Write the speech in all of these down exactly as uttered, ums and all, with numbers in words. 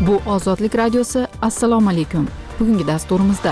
Bu Ozodlik radiosi. Assalomu alaykum. Bugungi dasturimizda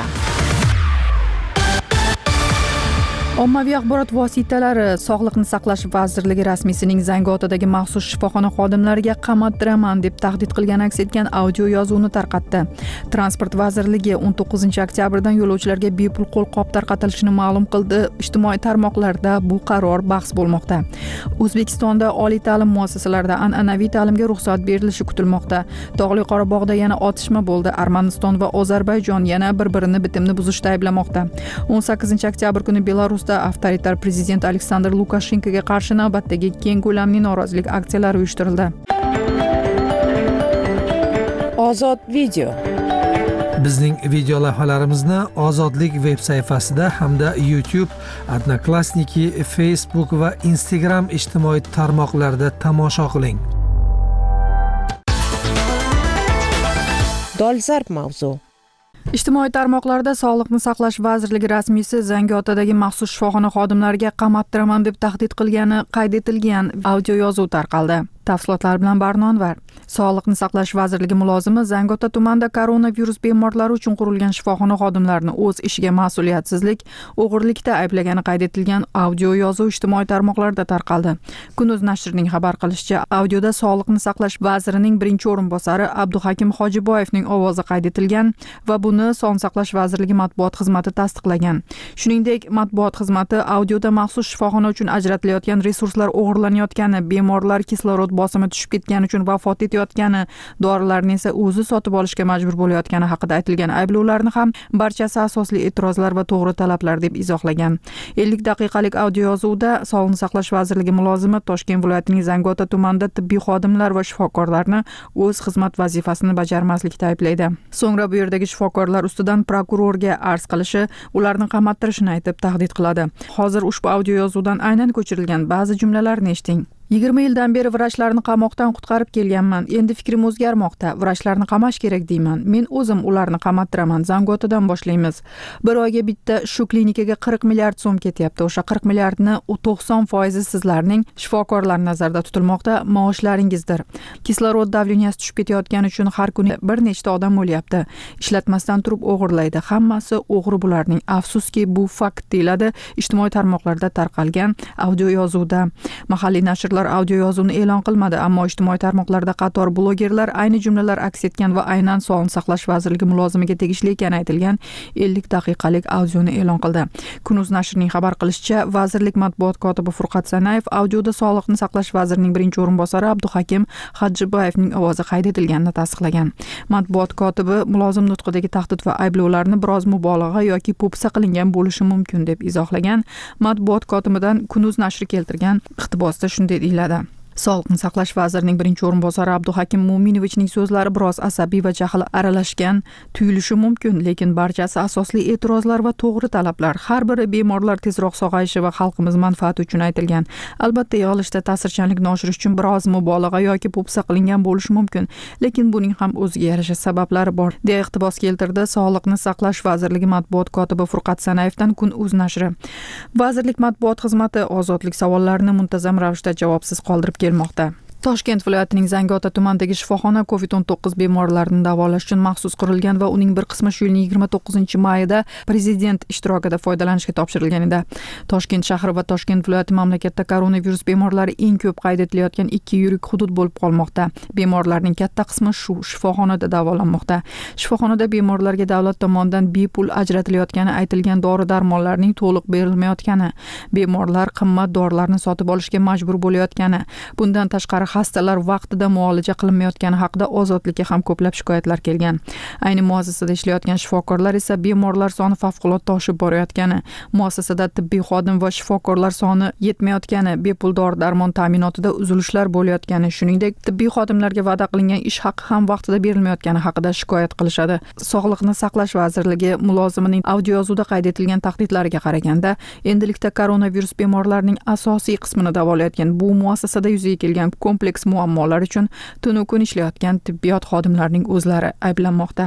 ommaviy axborot vositalari Sog'liqni saqlash vazirligi rasmiysining Zangiotadagi maxsus shifoxona xodimlariga qamattiraman deb tahdid qilgani aks etgan audio yozuvni tarqatdi. Transport vazirligi o'n to'qqizinchi oktyabrdan yo'lovchilarga bepul qo'lqop tarqatilishini ma'lum qildi. Ijtimoiy tarmoqlarda bu qaror bahs bo'lmoqda. O'zbekistonda oliy ta'lim muassasalarida an'anaviy ta'limga ruxsat berilishi kutilmoqda. Tog'li Qorabog'da yana otishma bo'ldi. Armaniston va Ozarbayjon yana bir-birini bitimni buzishda ayblamoqda. o'n sakkizinchi oktyabr kuni Belarus avtoritar prezident Aleksandr Lukashenkoga qarshi navbatdagi keng ko'lamli norozilik aksiyalari uyushtirildi. Ozod video. Bizning video lavhalarimizni Ozodlik veb sayfasida hamda YouTube, Odnoklassniki, Facebook va Instagram ijtimoiy tarmoqlarida tomosha qiling. Dolzarb mavzu. Ijtimoiy tarmoqlarda Sog'liqni saqlash vazirligi rasmiysi Zangiotadagi maxsus shifoxona xodimlariga qamattiraman deb tahdid qilgani qayd etilgan audio yozuv tarqaldi. Tafsilotlar bilan Barnonvar. Sog'liqni saqlash vazirligi mulozimi Zangiota tumanida koronavirus bemorlari uchun qurilgan shifoxona xodimlarini o'z ishiga mas'uliyatsizlik, o'g'irlikda ayblagani qayd etilgan audio yozuv ijtimoiy tarmoqlarda tarqaldi. Kunuz nashrining xabar qilishicha, audioda Sog'liqni saqlash vazirining birinchi o'rinbosari Abduhakim Hojiboyevning ovozi qayd etilgan va buni Sog'liqni saqlash vazirligi matbuot xizmati tasdiqlagan. Shuningdek, matbuot xizmati audioda maxsus shifoxona uchun ajratilayotgan resurslar o'g'irlanayotgani, bemorlar kislorod bosimi tushib ketgani uchun vafot etayotgani, dorilarni esa o'zi sotib olishga majbur bo'layotgani haqida aytilgan ayblovlarni ham barchasi asosli e'tirozlar va to'g'ri talablar deb izohlagan. ellik daqiqalik audio yozuvda Sog'liqni saqlash vazirligi mulozimi Toshkent viloyatining Zangiota tumanida tibbiy xodimlar va shifokorlarni o'z xizmat vazifasini bajarmaslikda ayblaydi. So'ngra bu yerdagi shifokorlar ustidan prokurorga arz qilishi, ularni qamattirishini aytib tahdid qiladi. Hozir ushbu audio yozuvdan aynan ko'chirilgan ba'zi jumlalarni eshiting. yigirma yildan beri vrachlarni qamoqdan qutqarib kelganman. Endi fikrim o'zgarmoqda. Vrachlarni qamash kerak deyman. Men o'zim ularni qamattiraman. Zangiotadan boshlaymiz. Bir oyga bitta shu klinikaga qirq milliard so'm ketyapti. O'sha qirq milliardni to'qson foizi sizlarning shifokorlar nazarda tutilmoqda, maoshlaringizdir. Kislorod davleniyasi tushib ketayotgani uchun har kuni bir nechta odam o'lyapti. Ishlatmasdan turib o'g'irlaydi. Hammasi o'g'ri bularning. Afsuski bu fakt deyiladi ijtimoiy tarmoqlarda tarqalgan audio yozuvda. Mahalliy nashrlar audio yozuvni e'lon qilmadi, ammo ijtimoiy tarmoqlarda qator blogerlar ayni jumlalar aks etgan va aynan Sog'liqni saqlash vazirligi mulozimiga tegishli ekani aytilgan ellik daqiqalik audioni e'lon qildi. Kunuz nashrining xabar qilishicha, vazirlik matbuot kotibi Furqat Sanayev audioda Sog'liqni saqlash vazirining birinchi o'rinbosari Abduhakim Hojiboyevning ovozi qayd etilganini tasdiqlagan. Matbuot kotibi mulozim nutqidagi tahdid va ayblovlarni biroz mubolag'a yoki po'pisa qilingan bo'lishi mumkin deb izohlagan. Matbuot kotibidan Kunuz nashri keltirgan iqtibosda shunday deyiladi. Sog'liqni saqlash vazirining birinchi o'rinbosari Abduhakim Mo'minovichning so'zlari biroz asabiy va jahl aralashgan tuyulishi mumkin, lekin barchasi asosli e'tirozlar va to'g'ri talablar. Har biri bemorlar tezroq sog'ayishi va xalqimiz manfaati uchun aytilgan. Albatta, yig'ilishda ta'sirchanlikni oshirish uchun biroz mubolag'a yoki po'pisa qilingan bo'lishi mumkin, lekin buning ham o'ziga yarasha sabablari bor, deya iqtibos keltirdi Sog'liqni saqlash vazirligi matbuot kotibi Furqat Sanayevdan Kun.uz nashri. Vazirlik matbuot xizmati ozodlik savollarini muntazam ravishda javobsiz qoldirib kelmoqda. Toshkent viloyatining Zangiota tumanidagi shifoxona covid o'n to'qqiz bemorlarini davolash uchun maxsus qurilgan va uning bir qismi shu yilning yigirma to'qqizinchi mayida prezident ishtirokida foydalanishga topshirilgan edi. Toshkent shahri va Toshkent viloyati mamlakatda koronavirus bemorlari eng ko'p qayd etilayotgan ikki yirik hudud bo'lib qolmoqda. Bemorlarning katta qismi shu shifoxonada davolanmoqda. Shifoxonada bemorlarga davlat tomonidan bepul ajratilayotgani aytilgan dori-darmonlarning to'liq berilmayotgani, bemorlar qimmat dorilarni sotib olishga majbur bo'layotgani, bundan tashqari xastalar vaqtida muolaja qilinmayotgani haqida Ozodlikka ham ko'plab shikoyatlar kelgan. Ayni muassasada ishlayotgan shifokorlar esa bemorlar soni favqulodda oshib borayotgani, muassasada tibbiy xodim va shifokorlar soni yetmayotgani, bepul dori-darmon ta'minotida uzilishlar bo'layotgani, shuningdek tibbiy xodimlarga va'da qilingan ish haqi ham vaqtida berilmayotgani haqida shikoyat qilishadi. Sog'liqni saqlash vazirligi mulozimining audio yozuvda qayd etilgan tahdidlariga qaraganda, endilikda koronavirus bemorlarining asosiy qismini davolayotgan bu muassasada yuzaga kelgan kompleks muammolar uchun tunu kun ishlayotgan tibbiyot xodimlarining o'zlari ayblanmoqda.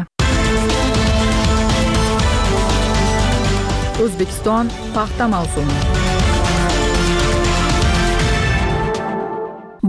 O'zbekiston paxta mavsumi.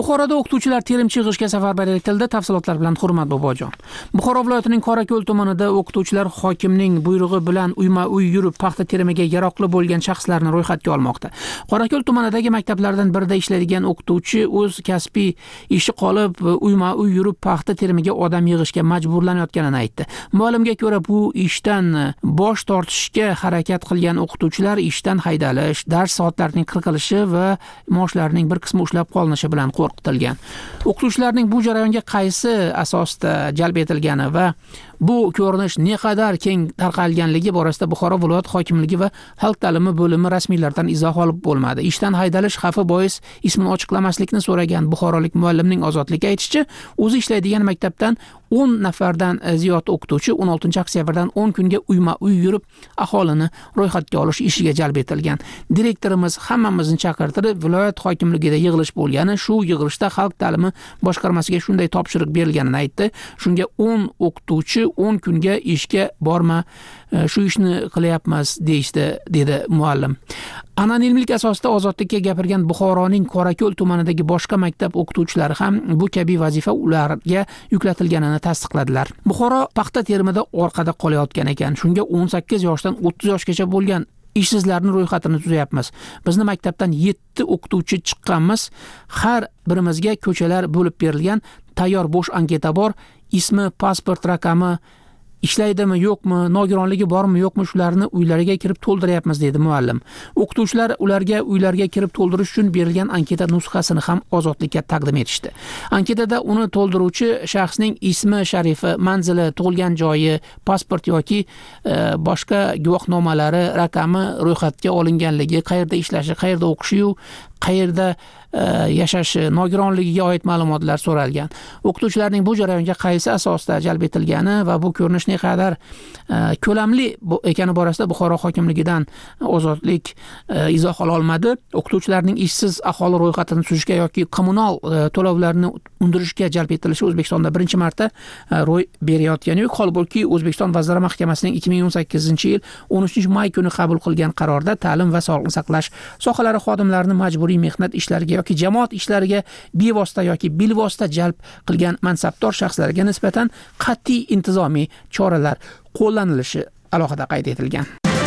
Buxoroda o'qituvchilar terimchi yig'ishga safarbar etildi. Tafsilotlar bilan Hurmat Bobojon. Buxoro viloyatining Qorako'l tumanida o'qituvchilar hokimning buyrug'i bilan uyma-uy yurib paxta terimiga yaroqli bo'lgan shaxslarni ro'yxatga olmoqda. Qorako'l tumanidagi maktablardan birida ishlaydigan o'qituvchi o'z kasbiy ishi qolib uyma-uy yurib paxta terimiga odam yig'ishga majburlanayotganini aytdi. Ma'lumga ko'ra, bu ishdan bosh tortishga harakat qilgan o'qituvchilar ishdan haydalish, dars soatlarining qirqilishi va maoshlarining bir qismi ushlab qolinishi bilan qo'rqitilgan. O'qituvchilarning bu jarayonga qaysi asosda jalb etilgani va bu ko'rinish naqadar keng tarqalganligi borasida Buxoro viloyat hokimligi va xalq ta'limi bo'limi rasmiylardan izoh olib bo'lmadi. Ishdan haydalish xavfi bois ismini ochiqlamaslikni so'ragan buxorolik muallimning Ozodlikka aytishicha, o'zi ishlaydigan maktabdan o'n nafardan ziyod o'qituvchi o'n oltinchi oktyabrdan o'n kunga uyma-uy yurib aholini ro'yxatga olish ishiga jalb etilgan. Direktorimiz hammamizni chaqirtirib, viloyat hokimligida yig'ilish bo'lgani, shu yig'ilishda xalq ta'limi boshqarmasiga shunday topshiriq berilganini aytdi. Shunga o'n o'qituvchi o'n kunga ishga borma, shu ishni qilyapmiz deyishdi, dedi muallim. Anonimlik asosida Ozodlikka gapirgan Buxoroning Qorako'l tumanidagi boshqa maktab o'qituvchilari ham bu kabi vazifa ularga yuklatilganini tasdiqladilar. Buxoro paxta terimida orqada qolayotgan ekan. Shunga o'n sakkiz yoshdan o'ttiz yoshgacha bo'lgan ishsizlarning ro'yxatini tuzayapmiz. Bizni maktabdan yetti o'qituvchi chiqqanmiz. Har birimizga ko'chalar bo'lib berilgan, tayyor bo'sh anketa bor, ismi, pasport raqami, ishlaydimi yo'qmi, nogironligi bormi yo'qmi, shularni uylariga kirib to'ldiryapmiz, dedi muallim. O'qituvchilar ularga uylarga kirib to'ldirish uchun berilgan anketa nusxasini ham Ozodlikka taqdim etishdi. Anketada uni to'ldiruvchi shaxsning ismi, sharifi, manzili, tug'ilgan joyi, pasport yoki e, boshqa guvohnomalari, raqami, ro'yxatga olinganligi, qayerda ishlashi, qayerda o'qishi, qayerda e, yashashi, nogironligiga oid ma'lumotlar so'ralgan. O'qituvchilarning bu jarayonga qaysi asosda jalb etilgani va bu ko'rinish naqadar e, ko'lamli ekani borasida Buxoro hokimligidan Ozodlik e, izoh ola olmadi. O'qituvchilarning ishsiz aholi ro'yxatini tuzishga yoki kommunal e, to'lovlarni undirishga jalb etilishi O'zbekistonda birinchi marta e, ro'y berayotgani yo'q. Holbuki O'zbekiston Vazirlar Mahkamasining ikki ming o'n sakkizinchi yil o'n uchinchi may kuni qabul qilgan qarorda ta'lim va sog'liqni saqlash sohalari xodimlarini majburiy mehnat ishlariga yoki jamoat ishlariga bevosita yoki bilvosita jalb qilgan mansabdor shaxslarga nisbatan qat'iy intizomiy choralar qo'llanilishi alohida qayd etilgan.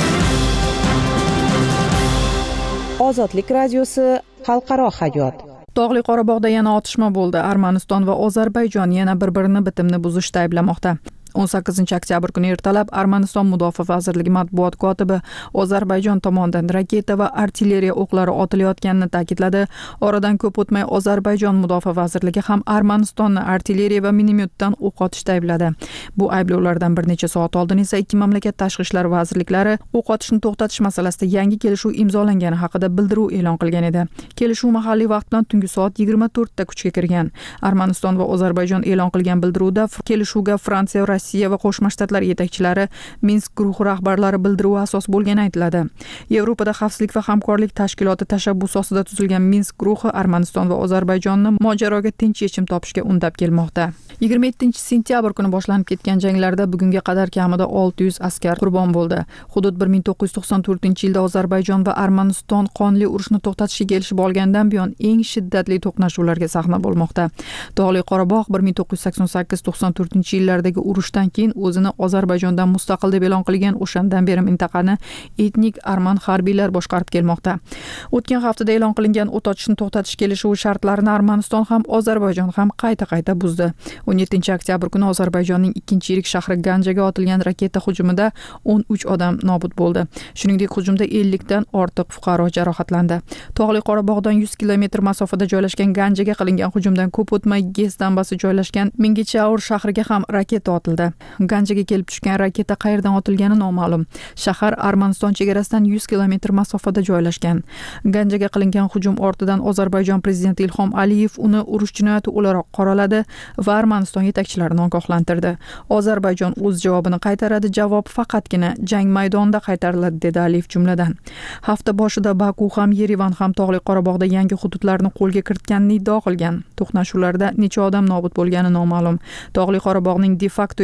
Ozodlik radiosi xalqaro hayot. Tog'li Qorabog'da yana otishma bo'ldi. Armaniston va Ozarbayjon yana bir-birini bitimni buzishda ayblamoqda. o'n sakkizinchi oktyabr kuni ertalab Armaniston Mudofaa vazirligi matbuot kotibi Ozarbayjon tomonidan raketa va artilleriya o'qlari otilayotganini ta'kidladi. Oradan ko'p o'tmay Ozarbayjon Mudofaa vazirligi ham Armanistonni artilleriya va minomyotdan o'q otishda aybladi. Bu ayblovlardan bir necha soat oldin esa ikki mamlakat tashqi ishlar vazirliklari o'q otishni to'xtatish masalasida yangi kelishuv imzolangani haqida bildiruv e'lon qilgan edi. Kelishuv mahalliy vaqt bilan tungi soat yigirma to'rtda kuchga kirgan. Armaniston va Ozarbayjon e'lon qilgan bildiruvda kelishuvga Fransiya, Rossiya va Qo'shma Shtatlar yetakchilari, Minsk guruhi rahbarlari bildiruvi asos bo'lgani aytiladi. Yevropada xavfsizlik va hamkorlik tashkiloti tashabbusi ostida tuzilgan Minsk guruhi Armaniston va Ozarbayjonni mojaroga tinch yechim topishga undab kelmoqda. yigirma yettinchi sentyabr kuni boshlanib ketgan janglarda bugunga qadar kamida olti yuz askar qurbon bo'ldi. Hudud bir ming to'qqiz yuz to'qson to'rtinchi yilda Ozarbayjon va Armaniston qonli urushni to'xtatishga kelishib olgandan buyon eng shiddatli to'qnashuvlarga sahna bo'lmoqda. Tog'li Qorabog' bir ming to'qqiz yuz sakson sakkiz to'qson to'rtinchi yillardagi urushdan keyin o'zini Ozarbayjondan mustaqil deb e'lon qilgan, o'shandan beri mintaqani etnik arman harbiylar boshqarib kelmoqda. O'tgan haftada e'lon qilingan o't ochishni to'xtatish kelishuvi shartlarini Armaniston ham Ozarbayjon ham qayta-qayta buzdi. o'n yettinchi oktyabr kuni Ozarbayjonning ikkinchi yirik shahri Ganjaga otilgan raketa hujumida o'n uch odam nobud bo'ldi. Shuningdek, hujumda ellikdan ortiq fuqaro jarohatlandi. Tog'li Qorabog'dan yuz kilometr masofada joylashgan Ganjaga qilingan hujumdan ko'p o'tmay Gez dambasi joylashgan Mingichaur shahriga ham raketa otildi. Ganjaga kelib tushgan raketa qayerdan otilgani noma'lum. Shahar Armaniston chegarasidan yuz kilometr masofada joylashgan. Ganjaga qilingan hujum ortidan Ozarbayjon prezidenti Ilhom Aliyev uni urush jinoyati o'laroq qoraladi va Armaniston yetakchilarini ogohlantirdi. Ozarbayjon o'z javobini qaytaradi, javob faqatgina jang maydonida qaytariladi, dedi Aliyev jumladan. Hafta boshida Baku ham Yerevan ham Tog'li Qorabog'da yangi hududlarni qo'lga kiritganini iddao qilgan. To'qnashuvlarda necha odam nobud bo'lgani noma'lum. Tog'li Qorabog'ning de facto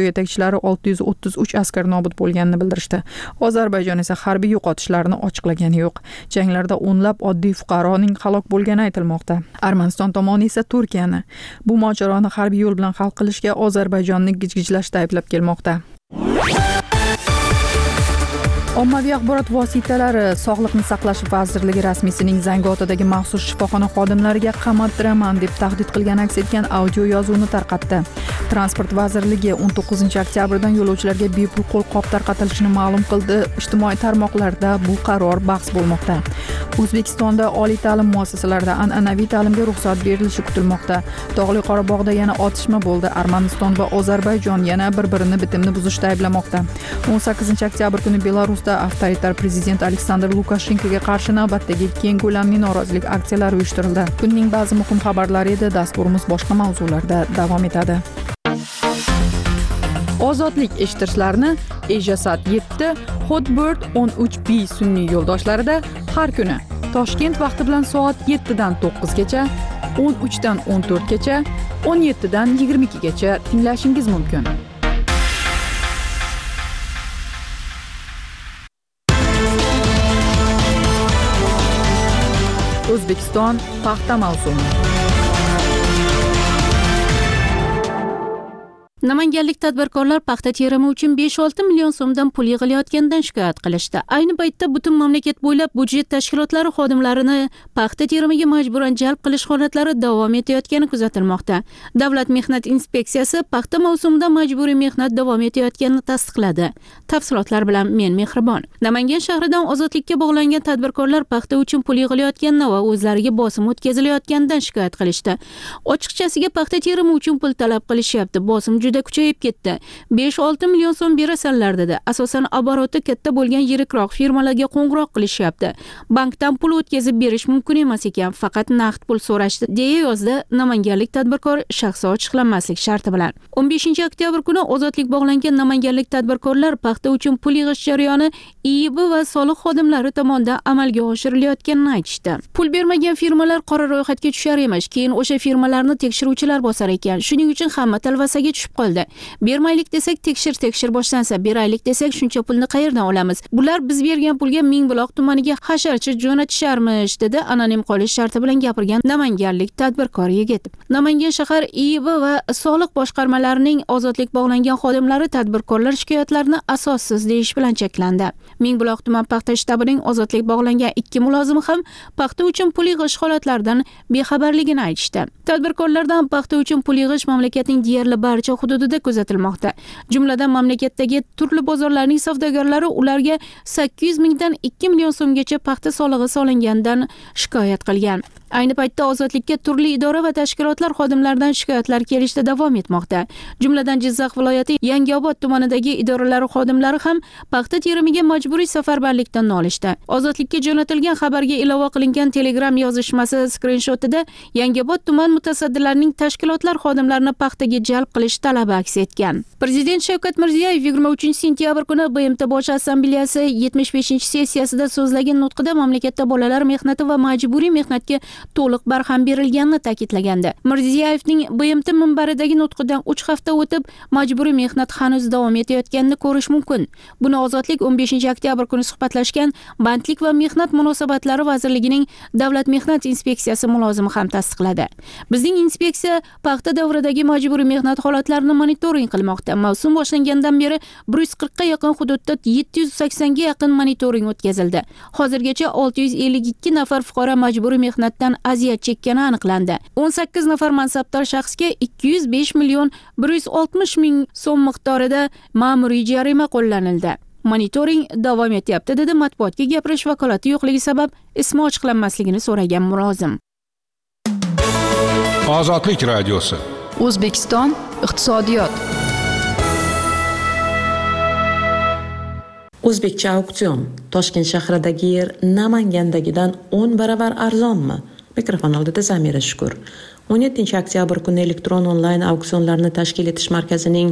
yetakchilari olti yuz o'ttiz uch askar nobud bo'lganini bildirishdi. Ozarbayjon esa harbiy yo'qotishlarni ochiqlagani yo'q. Janglarda o'nlab oddiy fuqaroning halok bo'lgani aytilmoqda. Armaniston tomoni esa Turkiyani bu mojaroni harbiy yo'l bilan hal qilishga Ozarbayjonni gijgijlashda ayblab kelmoqda. Ommaviy axborot vositalari Sog'liqni saqlash vazirligi rasmiysining Zangiotadagi maxsus shifoxona xodimlariga qamattiraman deb tahdid qilgani aks etgan audio yozuvni tarqatdi. Transport vazirligi o'n to'qqizinchi oktyabrdan yo'lovchilarga bepul qo'lqop tarqatilishini ma'lum qildi. Ijtimoiy tarmoqlarda bu qaror bahs bo'lmoqda. O'zbekistonda oliy ta'lim muassasalarida an'anaviy ta'limga ruxsat berilishi kutilmoqda. Tog'li Qorabog'da yana otishma bo'ldi. Armaniston va Ozarbayjon yana bir-birini bitimni buzishda ayblamoqda. o'n sakkizinchi oktyabr kuni Belarusda avtoritar prezident Aleksandr Lukashenkoga qarshi navbatdagi keng ko'lamli norozilik aksiyalari uyushtirildi. Kunning ba'zi muhim xabarlari edi. Dasturimiz boshqa mavzularda davom etadi. Ozodlik eshittirishlarni Ejasat yetti, Hotbird o'n uch B sun'iy yo'ldoshlarida har kuni Toshkent vaqti bilan soat yettidan to'qqizgacha, o'n uchdan o'n to'rtgacha, o'n yettidan yigirma ikkigacha tinglashingiz mumkin. O'zbekiston paxta mavsumi. Namanganlik tadbirkorlar paxta terimi uchun besh olti million so'mdan pul yig'ilayotganidan shikoyat qilishdi. Ayni paytda butun mamlakat bo'ylab budjet tashkilotlari xodimlarini paxta terimiga majburan jalb qilish holatlari davom etayotgani kuzatilmoqda. Davlat mehnat inspeksiyasi paxta mavsumida majburiy mehnat davom etayotganini tasdiqladi. Tafsilotlar bilan men Mehribon. Namangan shahridan ozodlikka bog'langan tadbirkorlar paxta uchun pul yig'ilayotganini va o'zlariga bosim o'tkazilayotganidan shikoyat qilishdi. Ochiqchasiga paxta terimi uchun pul talab qilishyapti. Bosim juda kuchayib ketdi. besh olti million so'm berasanlar dedi. Asosan oboroti katta bo'lgan yirikroq firmalarga qo'ng'iroq qilishyapti. Bankdan pul o'tkazib berish mumkin emas ekan, faqat naqd pul so'rashdi, deya yozdi namanganlik tadbirkor shaxsi ochiqlanmaslik sharti bilan. o'n beshinchi oktyabr kuni ozodlik bog'langan namanganlik tadbirkorlar paxta uchun pul yig'ish jarayoni I I B va soliq xodimlari tomonidan amalga oshirilayotganini aytishdi. Pul bermagan firmalar qora ro'yxatga tushar emish, keyin o'sha firmalarni tekshiruvchilar bosar ekan. Shuning uchun hamma talvasaga tushib qoldi. Bermaylik desak tekshir tekshir boshlansa, beraylik desak shuncha pulni qayerdan olamiz? Bular biz bergan pulga Mingbuloq tumaniga hasharchi jo'natisharmish, dedi anonim qolish sharti bilan gapirgan namanganlik tadbirkor yigit. Namangan shahar I I B va soliq boshqarmalarining ozodlik bog'langan xodimlari tadbirkorlar shikoyatlarini asossiz deyish bilan cheklandi. Mingbuloq tuman paxta shtabining ozodlik bog'langan ikki mulozimi ham paxta uchun pul yig'ish holatlaridan bexabarligini aytishdi. Tadbirkorlardan paxta uchun pul yig'ish mamlakatning deyarli barcha hududida kuzatilmoqda. Jumladan mamlakatdagi turli bozorlarning savdogarlari ularga sakkiz yuz mingdan ikki million so'mgacha paxta solig'i solingandan shikoyat qilgan. Ayni paytda ozodlikka turli idora va tashkilotlar xodimlaridan shikoyatlar kelishda davom etmoqda. Jumladan Jizzax viloyati Yangiobod tumanidagi idoralar xodimlari ham paxta terimiga majburiy safarbarlikdan nolishdi. Ozodlikka jo'natilgan xabarga ilova qilingan Telegram yozishmasi skrinshotida Yangiobod tuman mutasaddilarining tashkilotlar xodimlarini paxtaga jalb qilish talabi aks etgan. Prezident Shavkat Mirziyoyev yigirma uchinchi sentyabr kuni B M T Bosh assambleyasi yetmish beshinchi sessiyasida so'zlagan nutqida mamlakatda bolalar mehnati va majburiy mehnatga to'liq barham berilganini ta'kidlagandi. Mirziyoyevning B M T minbaridagi nutqidan uch hafta o'tib majburiy mehnat hanuz davom etayotganini ko'rish mumkin. Buni Ozodlik o'n beshinchi oktyabr kuni suhbatlashgan Bandlik va mehnat munosabatlari vazirligining Davlat mehnat inspeksiyasi mulozimi ham tasdiqladi. Bizning inspeksiya paxta davridagi majburiy mehnat holatlarini monitoring qilmoqda. Mavsum boshlangandan beri bir yuz qirqqa yaqin hududda yetti yuz saksonga yaqin monitoring o'tkazildi. Hozirgacha olti yuz ellik ikki nafar fuqaro majburiy mehnatdan aziyat chekkani aniqlandi. o'n sakkiz nafar mansabdor shaxsga ikki yuz besh million bir yuz oltmish ming so'm miqdorida ma'muriy jarima qo'llanildi. Monitoring davom etyapti, dedi matbuotga gapirish vakolati yo'qligi sabab ismi ochiqlanmasligini so'ragan mulozim. Ozodlik radiosi. O'zbekiston iqtisodiyot. O'zbekcha auksion. Toshkent shahridagi yer Namangandagidan o'n baravar arzonmi? Mikrofon oldida Zamira Shukur. o'n yettinchi oktyabr kuni elektron onlayn auksionlarni tashkil etish markazining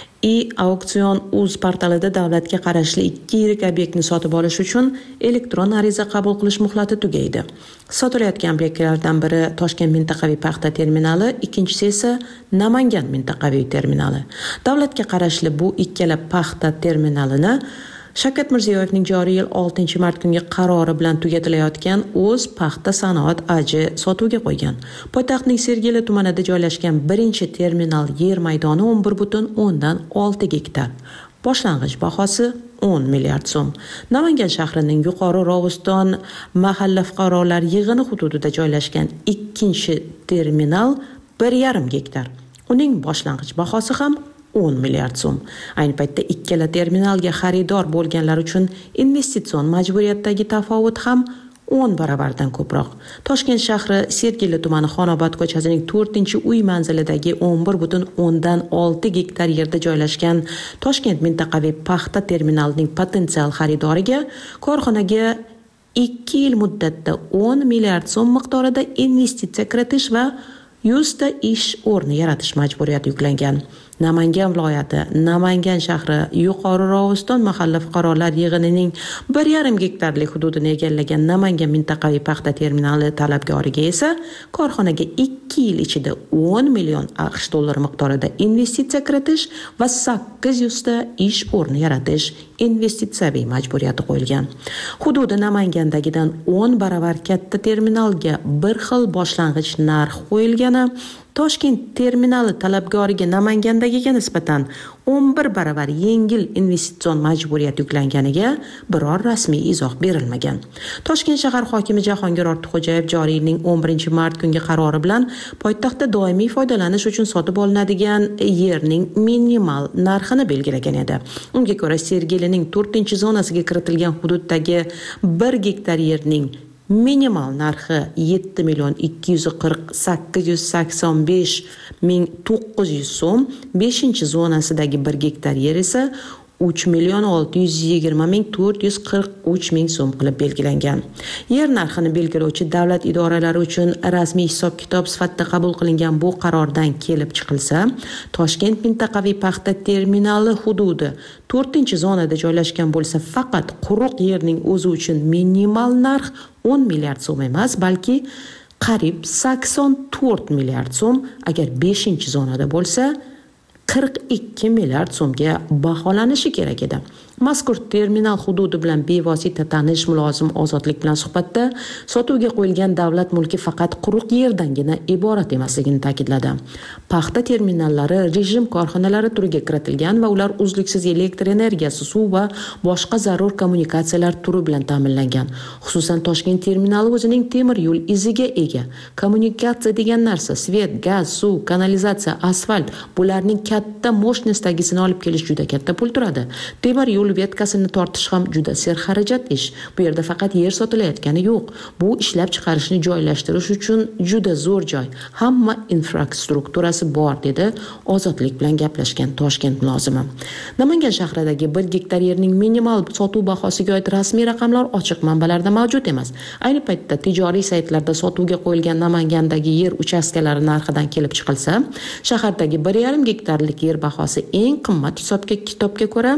e-auksion uz portalida davlatga qarashli ikki yirik obyektni sotib olish uchun elektron ariza qabul qilish muhlati tugaydi. Sotilayotgan obyektlardan biri Toshkent mintaqaviy paxta terminali, ikkinchisi esa Namangan mintaqaviy terminali. Davlatga qarashli bu ikkala paxta terminalini Shavkat Mirziyoyevning joriy yil oltinchi mart kungi qarori bilan tugatilayotgan o'z paxta sanoat aji sotuvga qo'ygan. Poytaxtning Sergeli tumanida joylashgan birinchi terminal yer maydoni o'n bir butun o'ndan olti gektar. Boshlang'ich bahosi o'n milliard so'm. Namangan shahrining Yuqori Rovuston mahalla fuqarolar yig'ini hududida joylashgan ikkinchi terminal bir yarim gektar. Uning boshlang'ich bahosi ham o'n milliard so'm. Ayni paytda ikkala terminalga xaridor bo'lganlar uchun investitsion majburiyatdagi tafovut ham o'n baravardan ko'proq. Toshkent shahri Sergeli tumani Xonobod ko'chasining to'rtinchi uy manzilidagi o'n bir butun o'ndan olti gektar yerda joylashgan Toshkent mintaqaviy paxta terminalining potensial xaridoriga korxonaga ikki yil muddatda o'n milliard so'm miqdorida investitsiya kiritish va yuz ta ish o'rni yaratish majburiyati yuklangan. Namangan viloyati, Namangan shahri Yuqori Rovuston mahalla fuqarolar yig'inining bir yarim gektarlik hududini egallagan Namangan mintaqaviy paxta terminali talabgoriga esa korxonaga ikki yil ichida o'n million aqsh dollari miqdorida investitsiya kiritish va sakkiz yuz ta ish o'rni yaratish investitsiyaviy majburiyati qo'yilgan. Hududi Namangandagidan o'n baravar katta terminalga bir xil boshlang'ich narx qo'yilgani Toshkent terminali talabgoriga Namangandagiga nisbatan o'n bir baravar yengil investitsion majburiyat yuklanganiga biror rasmiy izoh berilmagan. Toshkent shahar hokimi Jahongir Ortiqxo'jayev joriy yilning o'n birinchi mart kungi qarori bilan poytaxtda doimiy foydalanish uchun sotib olinadigan yerning minimal narxini belgilagan edi. Unga ko'ra Sergelining to'rtinchi zonasiga kiritilgan hududdagi bir gektar yerning minimal narxi yetti million ikki yuz qirq sakkiz yuz sakson besh ming to'qqiz yuz so'm, beshinchi zonasidagi bir gektar yer esa uch million olti yuz yigirma ming to'rt yuz qirq uch ming so'm qilib belgilangan. Yer narxini belgilovchi davlat idoralari uchun rasmiy hisob-kitob sifatida qabul qilingan bu qarordan kelib chiqilsa, Toshkent mintaqaviy paxta terminali hududi to'rtinchi zonada joylashgan bo'lsa, faqat quruq yerning o'zi uchun minimal narx o'n milliard so'm emas, balki qariyb sakson to'rt milliard so'm, agar beshinchi zonada bo'lsa qirq ikki milliard so'mga baholanishi kerak edi. Mazkur terminal hududi bilan bevosita tanish mulozim Ozodlik bilan suhbatda sotuvga qo'yilgan davlat mulki faqat quruq yerdangina iborat emasligini ta'kidladi. Paxta terminallari rejim korxonalari turiga kiritilgan va ular uzluksiz elektr energiyasi, suv va boshqa zarur kommunikatsiyalar turi bilan ta'minlangan. Xususan Toshkent terminali o'zining temir yo'l iziga ega. Kommunikatsiya degan narsa svet, gaz, suv, kanalizatsiya, asfalt, bularning katta moshnesdagisini olib kelish juda katta pul turadi. Temir yo'l vetkasini tortish ham juda serxarajat ish. Bu yerda faqat yer sotilayotgani yo'q. Bu ishlab chiqarishni joylashtirish uchun juda zo'r joy. Hamma infrastrukturasi bor, dedi Ozodlik bilan gaplashgan Toshkent mulozimi. Namangan shahridagi bir gektar yerning minimal sotuv bahosiga oid rasmiy raqamlar ochiq manbalarda mavjud emas. Ayni paytda tijoriy saytlarda sotuvga qo'yilgan Namangandagi yer uchastkalari narxidan kelib chiqilsa, shahardagi bir yarim gektarlik yer bahosi eng qimmat hisobga kitobga ko'ra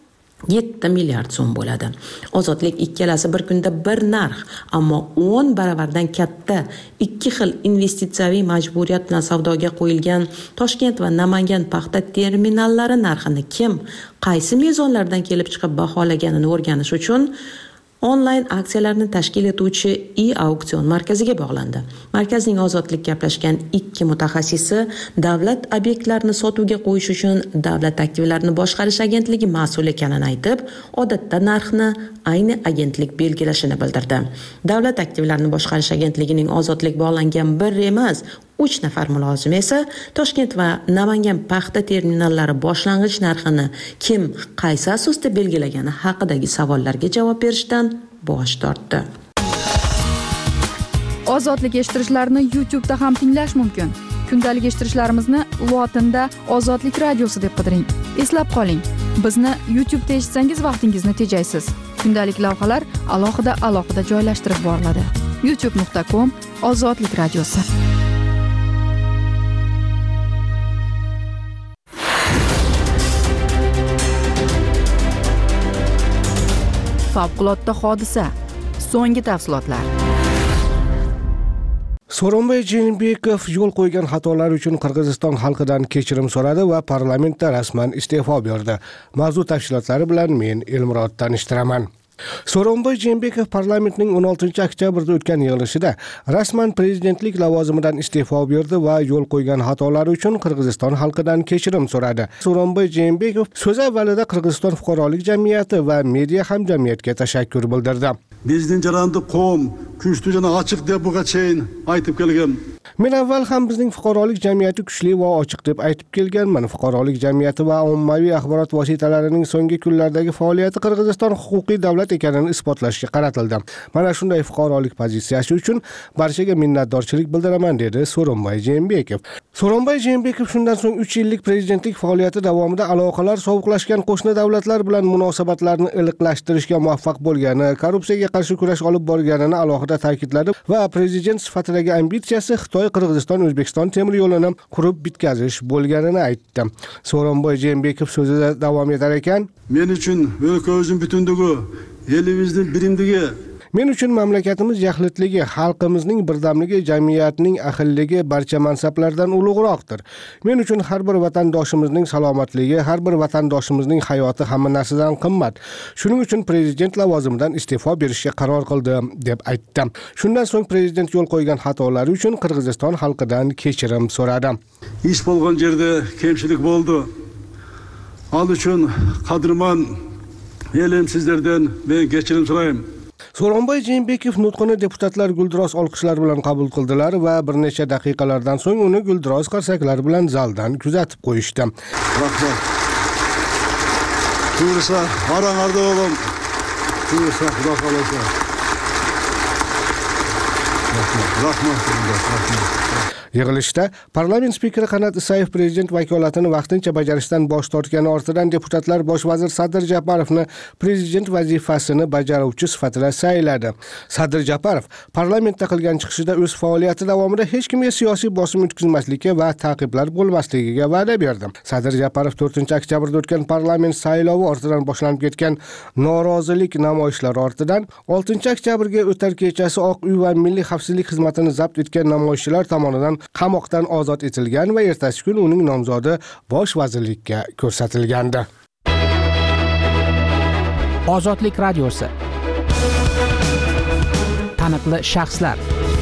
yetti milliard so'm bo'ladi. Ozodlik ikkalasi bir kunda bir narx, ammo o'n baravardan katta ikki xil investitsiyaviy majburiyat bilan savdoga qo'yilgan Toshkent va Namangan paxta terminallari narxini kim, qaysi mezonlardan kelib chiqib baholaganini o'rganish uchun onlayn aksiyalarni tashkil etuvchi e-auksion markaziga bog'landi. Markazning Ozodlik gaplashgan ikki mutaxassisi davlat obyektlarini sotuvga qo'yish uchun Davlat aktivlarini boshqarish agentligi mas'ul ekanini aytib, odatda narxni ayni agentlik belgilashini bildirdi. Davlat aktivlarini boshqarish agentligining Ozodlik bog'langan bir emas, uch nafar mulozim esa Toshkent va Namangan paxta terminallari boshlang'ich narxini kim, qaysi asosda belgilagani haqidagi savollarga javob berishdan bosh tortdi. Ozodlik eshittirishlarni YouTube da ham tinglash mumkin. Kundalik eshittirishlarimizni lotinda Ozodlik radiosi deb qidiring. Eslab qoling, bizni YouTube da eshitsangiz vaqtingizni tejaysiz. Kundalik lavhalar alohida-alohida joylashtirib boriladi. youtube nuqta com Ozodlik radiosi. favqulodda hodisa. So'nggi tafsilotlar. So'ronbay Jeenbekov yo'l qo'ygan xatolar uchun Qirg'iziston xalqidan kechirim so'radi va parlamentda rasman iste'fo berdi. Mavzu tafsilotlari bilan men Elmurod tanishtiraman. So'ronbay Jeenbekov parlamentning o'n oltinchi oktyabrda o'tgan yig'ilishida rasman prezidentlik lavozimidan iste'fo berdi va yo'l qo'ygan xatolari uchun Qirg'iziston xalqidan kechirim so'radi. So'ronbay Jeenbekov so'z avvalida Qirg'iziston fuqarolik jamiyati va media hamjamiyatga tashakkur bildirdi. Bizning jarandı qo'm, kuchli jana ochiq deb buga cheyin aytib kelgan. Men avval ham bizning fuqarolik jamiyati kuchli va ochiq deb aytib kelganman. Fuqarolik jamiyati va ommaviy axborot vositalarining so'nggi kunlardagi faoliyati Qirg'iziston huquqiy davlat ekanini isbotlashga qaratildi. Mana shunday fuqarolik pozitsiyasi uchun barchaga minnatdorchilik bildiraman, dedi So'ronbay Jeenbekov. So'ronbay Jeenbekov shundan so'ng uch yillik prezidentlik faoliyati davomida aloqalar sovuqlashgan qo'shni davlatlar bilan munosabatlarni iliqlashtirishga muvaffaq bo'lgani, korrupsiyaga qarshi kurash olib borganini alohida ta'kidladi va prezident sifatidagi ambitsiyasi Xitoy Qirg'iziston O'zbekiston temir yo'lini qurib bitkazish bo'lganini aytdi. So'ronbay Jeenbekov so'zida davom etar ekan, men uchun o'lkamizning butunligi, elimizning birimligi, men uchun mamlakatimiz yaxlitligi, xalqimizning birdamligi, jamiyatning ahilligi barcha mansablardan ulug'roqdir. Men uchun har bir vatandoshimizning salomatligi, har bir vatandoshimizning hayoti hamma narsadan qimmat. Shuning uchun prezident lavozimidan iste'fo berishga qaror qildim, deb aytdi. Shundan so'ng prezident yo'l qo'ygan xatolari uchun Qirg'iziston xalqidan kechirim so'radi. Ish bo'lgan yerda kamchilik bo'ldi. Al uchun qadrman elim sizlardan men kechirim so'rayman. So'ronbay Jeenbekov nutqini deputatlar guldiroz olqishlar bilan qabul qildilar va bir necha daqiqalardan so'ng uni guldiroz qarsaklar bilan zaldan kuzatib qo'yishdi. Rahmat. Buyursa, aranlarda o'g'lim. Buyursa, xudo xolasa. Rahmat. Rahmat. Rahmat. Yig'ilishda parlament spikeri Qanat Isayev prezident vakolatini vaqtincha bajarishdan bosh tortgani ortidan deputatlar bosh vazir Sadir Japarovni prezident vazifasini bajaruvchi sifatida sayladi. Sadir Japarov parlamentda qilgan chiqishida o'z faoliyati davomida hech kimga siyosiy bosim o'tkazmaslikka va ta'qiblar bo'lmasligiga va'da berdi. Sadir Japarov to'rtinchi oktyabrda o'tgan parlament saylovi ortidan boshlanib ketgan norozilik namoyishlari ortidan oltinchi oktyabrga o'tar kechasi Oq uy va Milliy xavfsizlik xizmatini zabt etgan namoyishchilar tomonidan qamoqdan ozod etilgan va ertasi kuni uning nomzodi bosh vazirlikka ko'rsatilgandi. Ozodlik radiosi. Taniqli shaxslar.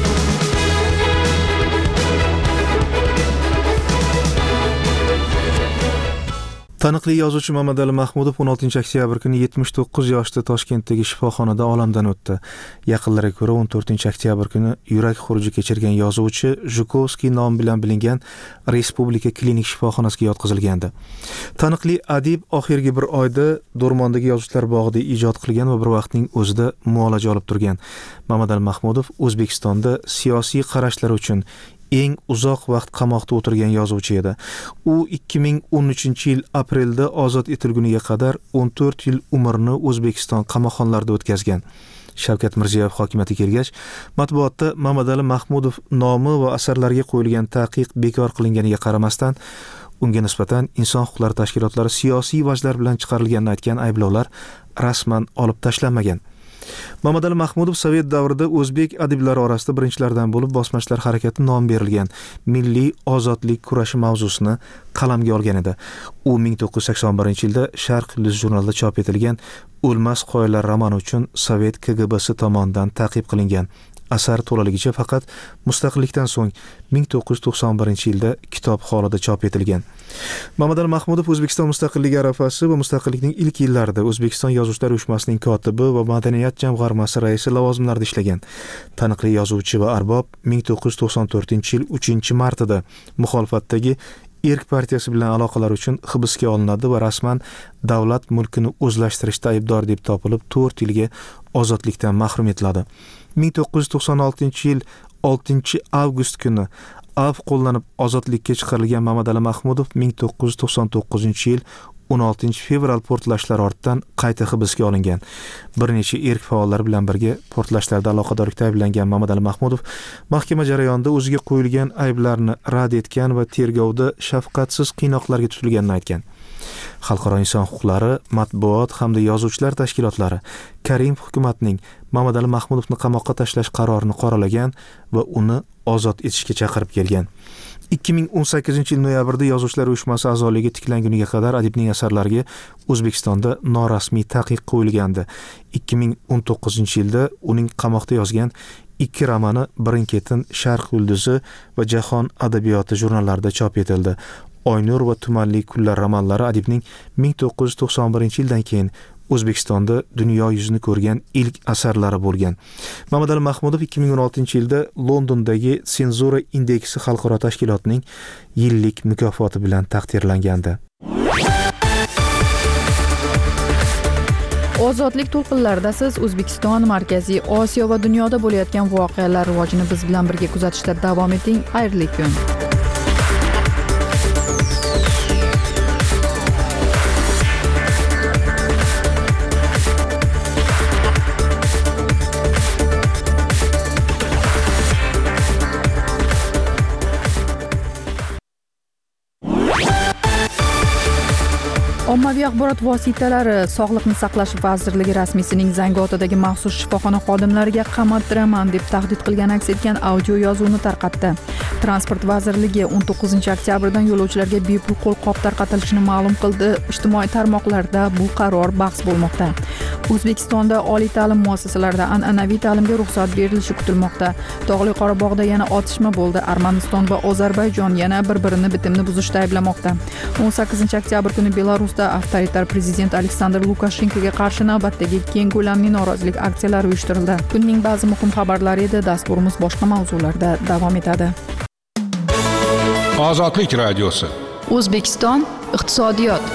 Taniqli yozuvchi Mamadali Mahmudov o'n oltinchi oktyabr kuni yetmish to'qqiz yoshda Toshkentdagi shifoxonada olamdan o'tdi. Yaqinlariga ko'ra o'n to'rtinchi oktyabr kuni yurak xuruji kechirgan yozuvchi Zhukovskiy nomi bilan bilingan Respublika klinik shifoxonasiga yotqizilgandi. Taniqli adib oxirgi bir oyda Do'rmondagi yozuvchilar bog'ida ijod qilgan va bir vaqtning o'zida muolaja olib turgan. Mamadali Mahmudov O'zbekistonda siyosiy qarashlari uchun eng uzoq vaqt qamoqda o'tirgan yozuvchi edi. U ikki ming o'n uchinchi yil aprelda ozod etilguniga qadar o'n to'rt yil umrini O'zbekiston qamoqxonalarida o'tkazgan. Shavkat Mirziyoyev hokimiyatga kelgach, matbuotda Mamadali Mahmudov nomi va asarlariga qo'yilgan taqiq bekor qilinganiga qaramasdan, unga nisbatan inson huquqlari tashkilotlari siyosiy vajlar bilan chiqarilganini aytgan ayblovlar rasman olib tashlanmagan. Mamadali Mahmudov Sovet davrida o'zbek adiblari orasida birinchilardan bo'lib bosmachilar harakati nomi berilgan Milliy ozodlik kurashi mavzusini qalamga olgan edi. U ming to'qqiz yuz sakson birinchi yilda Sharq Yulduz jurnalida chop etilgan O'lmas qoyalar romani uchun Sovet K G B si tomonidan ta'qib qilingan. Asar to'laligicha faqat mustaqillikdan so'ng ming to'qqiz yuz to'qson birinchi yilda kitob holida chop etilgan. Mamadali Mahmudov O'zbekiston mustaqilligi arafasi va mustaqillikning ilk yillarida O'zbekiston Yozuvchilar uyushmasining kotibi va madaniyat jamg'armasi raisi lavozimlarida ishlagan. Taniqli yozuvchi va arbob ming to'qqiz yuz to'qson to'rtinchi yil uchinchi martida muxolifatdagi Erk partiyasi bilan aloqalar uchun hibsga olinadi va rasman davlat mulkini o'zlashtirishda aybdor deb topilib to'rt yilga ozodlikdan mahrum etiladi. ming to'qqiz yuz to'qson oltinchi yil oltinchi avgust kuni av qo'llanib ozodlikka chiqarilgan Mamadali Mahmudov ming to'qqiz yuz to'qson to'qqizinchi yil o'n oltinchi fevral portlashlari ortidan qayta hibsga olingan. Bir necha erk faollar bilan birga portlashlarda aloqadorlikda ayblangan Mamadali Mahmudov mahkama jarayonida o'ziga qo'yilgan ayblarni rad etgan va tergovda shafqatsiz qiynoqlarga tutilganini aytgan. Xalqaro inson huquqlari, matbuot hamda yozuvchilar tashkilotlari Karimov hukumatining Mamadali Mahmudovni qamoqqa tashlash qarorini qoralagan va uni ozod etishga chaqirib kelgan. ikki ming o'n sakkizinchi yil noyabrda Yozuvchilar uyushmasi a'zoligi tiklanguniga qadar adibning asarlariga O'zbekistonda norasmiy taqiq qo'yilgandi. ikki ming o'n to'qqizinchi yilda uning qamoqda yozgan ikki romani Birin-ketin, Sharq yulduzi va Jahon adabiyoti jurnallarida chop etildi. Oynur va Tumanli kunlar romanlari adibning ming to'qqiz yuz to'qson birinchi yildan keyin O'zbekistonda dunyo yuzini ko'rgan ilk asarlari bo'lgan. Mamadali Mahmudov ikki ming o'n oltinchi yilda Londondagi Senzura indeksi xalqaro tashkilotining yillik mukofoti bilan taqdirlangandi. Ozodlik to'lqinlarida siz O'zbekiston, Markaziy Osiyo va dunyoda bo'layotgan voqealar rivojini biz bilan birga kuzatishda davom eting. Xayrli kun. Ommaviy axborot vositalari Sog'liqni saqlash vazirligi rasmiysining Zangiotadagi maxsus shifoxona xodimlariga qamattiraman deb tahdid qilgan aks etgan audio yozuvni tarqatdi. Transport vazirligi o'n to'qqizinchi oktyabrdan yo'lovchilarga bepul qo'lqop tarqatilishini ma'lum qildi. Ijtimoiy tarmoqlarda bu qaror bahs bo'lmoqda. O'zbekistonda oliy ta'lim muassasalarida an'anaviy ta'limga ruxsat berilishi kutilmoqda. Tog'li Qorabog'da yana otishma bo'ldi. Armaniston va Ozarbayjon yana bir-birini bitimni buzishda ayblamoqda. o'n sakkizinchi oktyabr kuni Belarusda avtoritar prezident Aleksandr Lukashenkoga qarshi navbatdagi keng ko'lamli norozilik aksiyalari uyushtirildi. Kunning ba'zi muhim xabarlari edi. Dasturimiz boshqa mavzularda davom etadi. Ozodlik radiosi. O'zbekiston iqtisodiyot.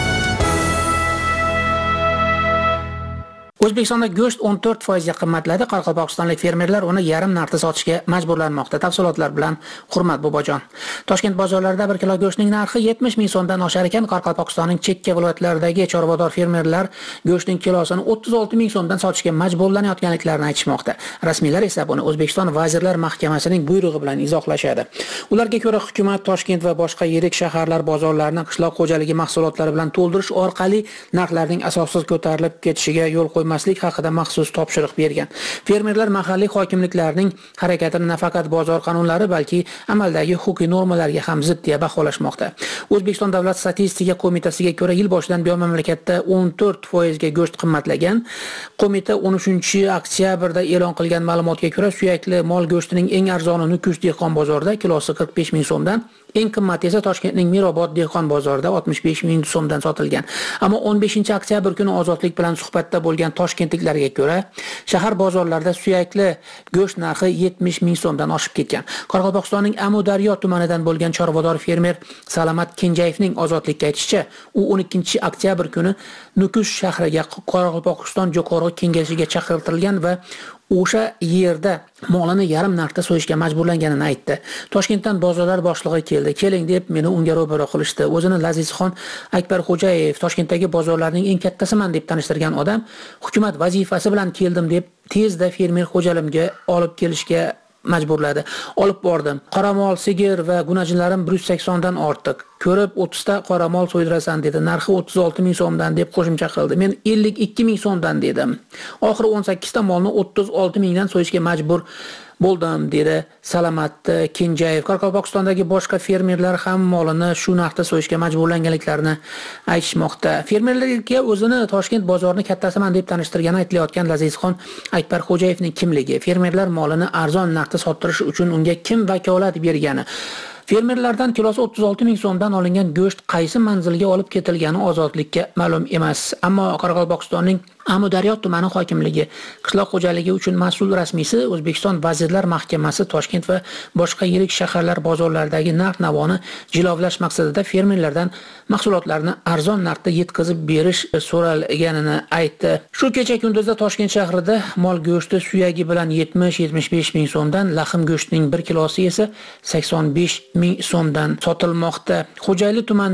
O'zbekistonda go'sht o'n to'rt foiz ga qimmatladi. Qoraqalpog'istonlik fermerlar uni yarim narxda sotishga majburlanmoqda. Tafsilotlar bilan Hurmat Bobojon. Toshkent bozorlarida bir kilo go'shtning narxi yetmish ming so'mdan oshar ekan. Qoraqalpog'istonning chekka viloyatlaridagi chorvador fermerlar go'shtning kilosini o'ttiz olti ming so'mdan sotishga majburlanayotganliklarini aytishmoqda. Rasmiylar esa buni O'zbekiston Vazirlar Mahkamasining buyrug'i bilan izohlashadi. Ularga ko'ra, hukumat Toshkent va boshqa yirik shaharlar bozorlarini qishloq xo'jaligi mahsulotlari bilan to'ldirish orqali narxlarning asossiz ko'tarilib ketishiga yo'l qo'ymoqda haqida maxsus topshiriq bergan. Fermerlar mahalliy hokimliklarning harakatini nafaqat bozor qonunlari, balki amaldagi huquqiy normalarga ham zid deya baholashmoqda. O'zbekiston Davlat statistika qo'mitasiga ko'ra, yil boshidan buyon mamlakatda o'n to'rt foiz ga go'sht qimmatlagan. Qo'mita o'n uchinchi oktyabrda e'lon qilgan ma'lumotga ko'ra, suyakli mol go'shtining eng arzoni Nukus dehqon bozorida kilosi qirq besh ming so'mdan, eng qimmati esa Toshkentning Mirobod dehqon bozorida oltmish besh ming so'mdan sotilgan. Ammo o'n beshinchi oktyabr kuni Ozodlik bilan suhbatda bo'lgan toshkentliklarga ko'ra, shahar bozorlarida suyakli go'sht narxi yetmish ming so'mdan oshib ketgan. Qoraqalpog'istonning Amudaryo tumanidan bo'lgan chorvador fermer Salamat Kenjayevning Ozodlikka aytishicha, u o'n ikkinchi oktyabr kuni Nukus shahriga Qoraqalpog'iston Jo'qorg'i kengashiga chaqirtirilgan va o'sha yerda molini yarim narxda so'yishga majburlanganini aytdi. Toshkentdan bozorlar boshlig'i keldi. Keling deb meni unga ro'baro qilishdi. O'zini Lazizxon Akbarxo'jayev Toshkentdagi bozorlarning eng kattasiman deb tanishtirgan odam, hukumat vazifasi bilan keldim deb tezda fermer xo'jalimga olib kelishga majburladi. Olib bordim. Qoramol, sigir va gunajinlarim bir yuz sakson dan ortiq. Ko'rib o'ttizta qoramol so'ydirasan dedi. Narxi o'ttiz olti ming so'mdan deb qo'shimcha qildi. Men ellik ikki ming so'mdan dedim. Oxiri o'n sakkizta molni o'ttiz olti mingdan so'yishga majbur bo'ldim dedi Salamat Kenjayev. Qoraqalpog'istondagi boshqa fermerlar ham molini shu narxda so'yishga majburlanganliklarini aytishmoqda. Fermerlarga o'zini Toshkent bozorini kattasiman deb tanishtirgani aytilayotgan Lazizxon Akbarxo'jayevning kimligi, fermerlar molini arzon narxda sotirish uchun unga kim vakolat bergani, fermerlardan kilosi o'ttiz olti ming so'mdan olingan go'sht qaysi manzilga olib ketilgani Ozodlikka ma'lum emas. Ammo Qoraqalpog'istonning Amudaryo tumani hokimligi qishloq xo'jaligi uchun mas'ul rasmiysi O'zbekiston Vazirlar Mahkamasi Toshkent va boshqa yirik shaharlar bozorlaridagi narx-navoni jilovlash maqsadida fermerlardan mahsulotlarni arzon narxda yetkazib berish so'ralganini aytdi. Shu kecha kunduzda Toshkent shahrida mol go'shti suyagi bilan yetmish yetmish besh ming so'mdan, laxim go'shtining bir kilosi esa sakson besh ming so'mdan sotilmoqda. Xo'jayli tumanilik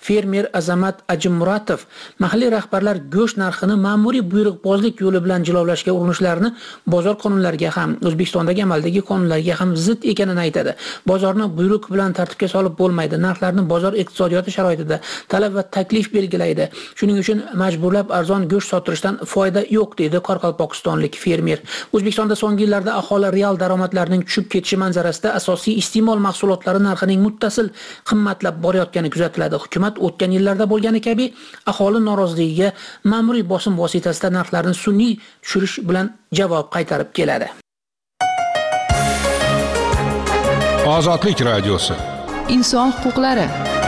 fermer Azamat Ajimmuratov mahalliy rahbarlar go'sht narxini ma'muriy buyruqbozlik yo'li bilan jilovlashga urinishlarini bozor qonunlariga ham, O'zbekistondagi amaldagi qonunlarga ham zid ekanini aytadi. Bozorni buyruq bilan tartibga solib bo'lmaydi. Narxlarni bozor iqtisodiyoti sharoitida talab va taklif belgilaydi. Shuning uchun majburlab arzon go'sht sotirishdan foyda yo'q deydi Qoraqalpog'istonlik fermer. O'zbekistonda so'nggi yillarda aholi real daromadlarining tushib ketishi manzarasida asosiy iste'mol mahsulotlari narxining muttasil qimmatlab borayotgani kuzatiladi. Hukumat o'tgan yillarda bo'lgani kabi aholi noroziligiga ma'muriy bosim vositasida narxlarni sun'iy tushirish bilan javob qaytarib keladi. Ozodlik radiosi. Inson huquqlari.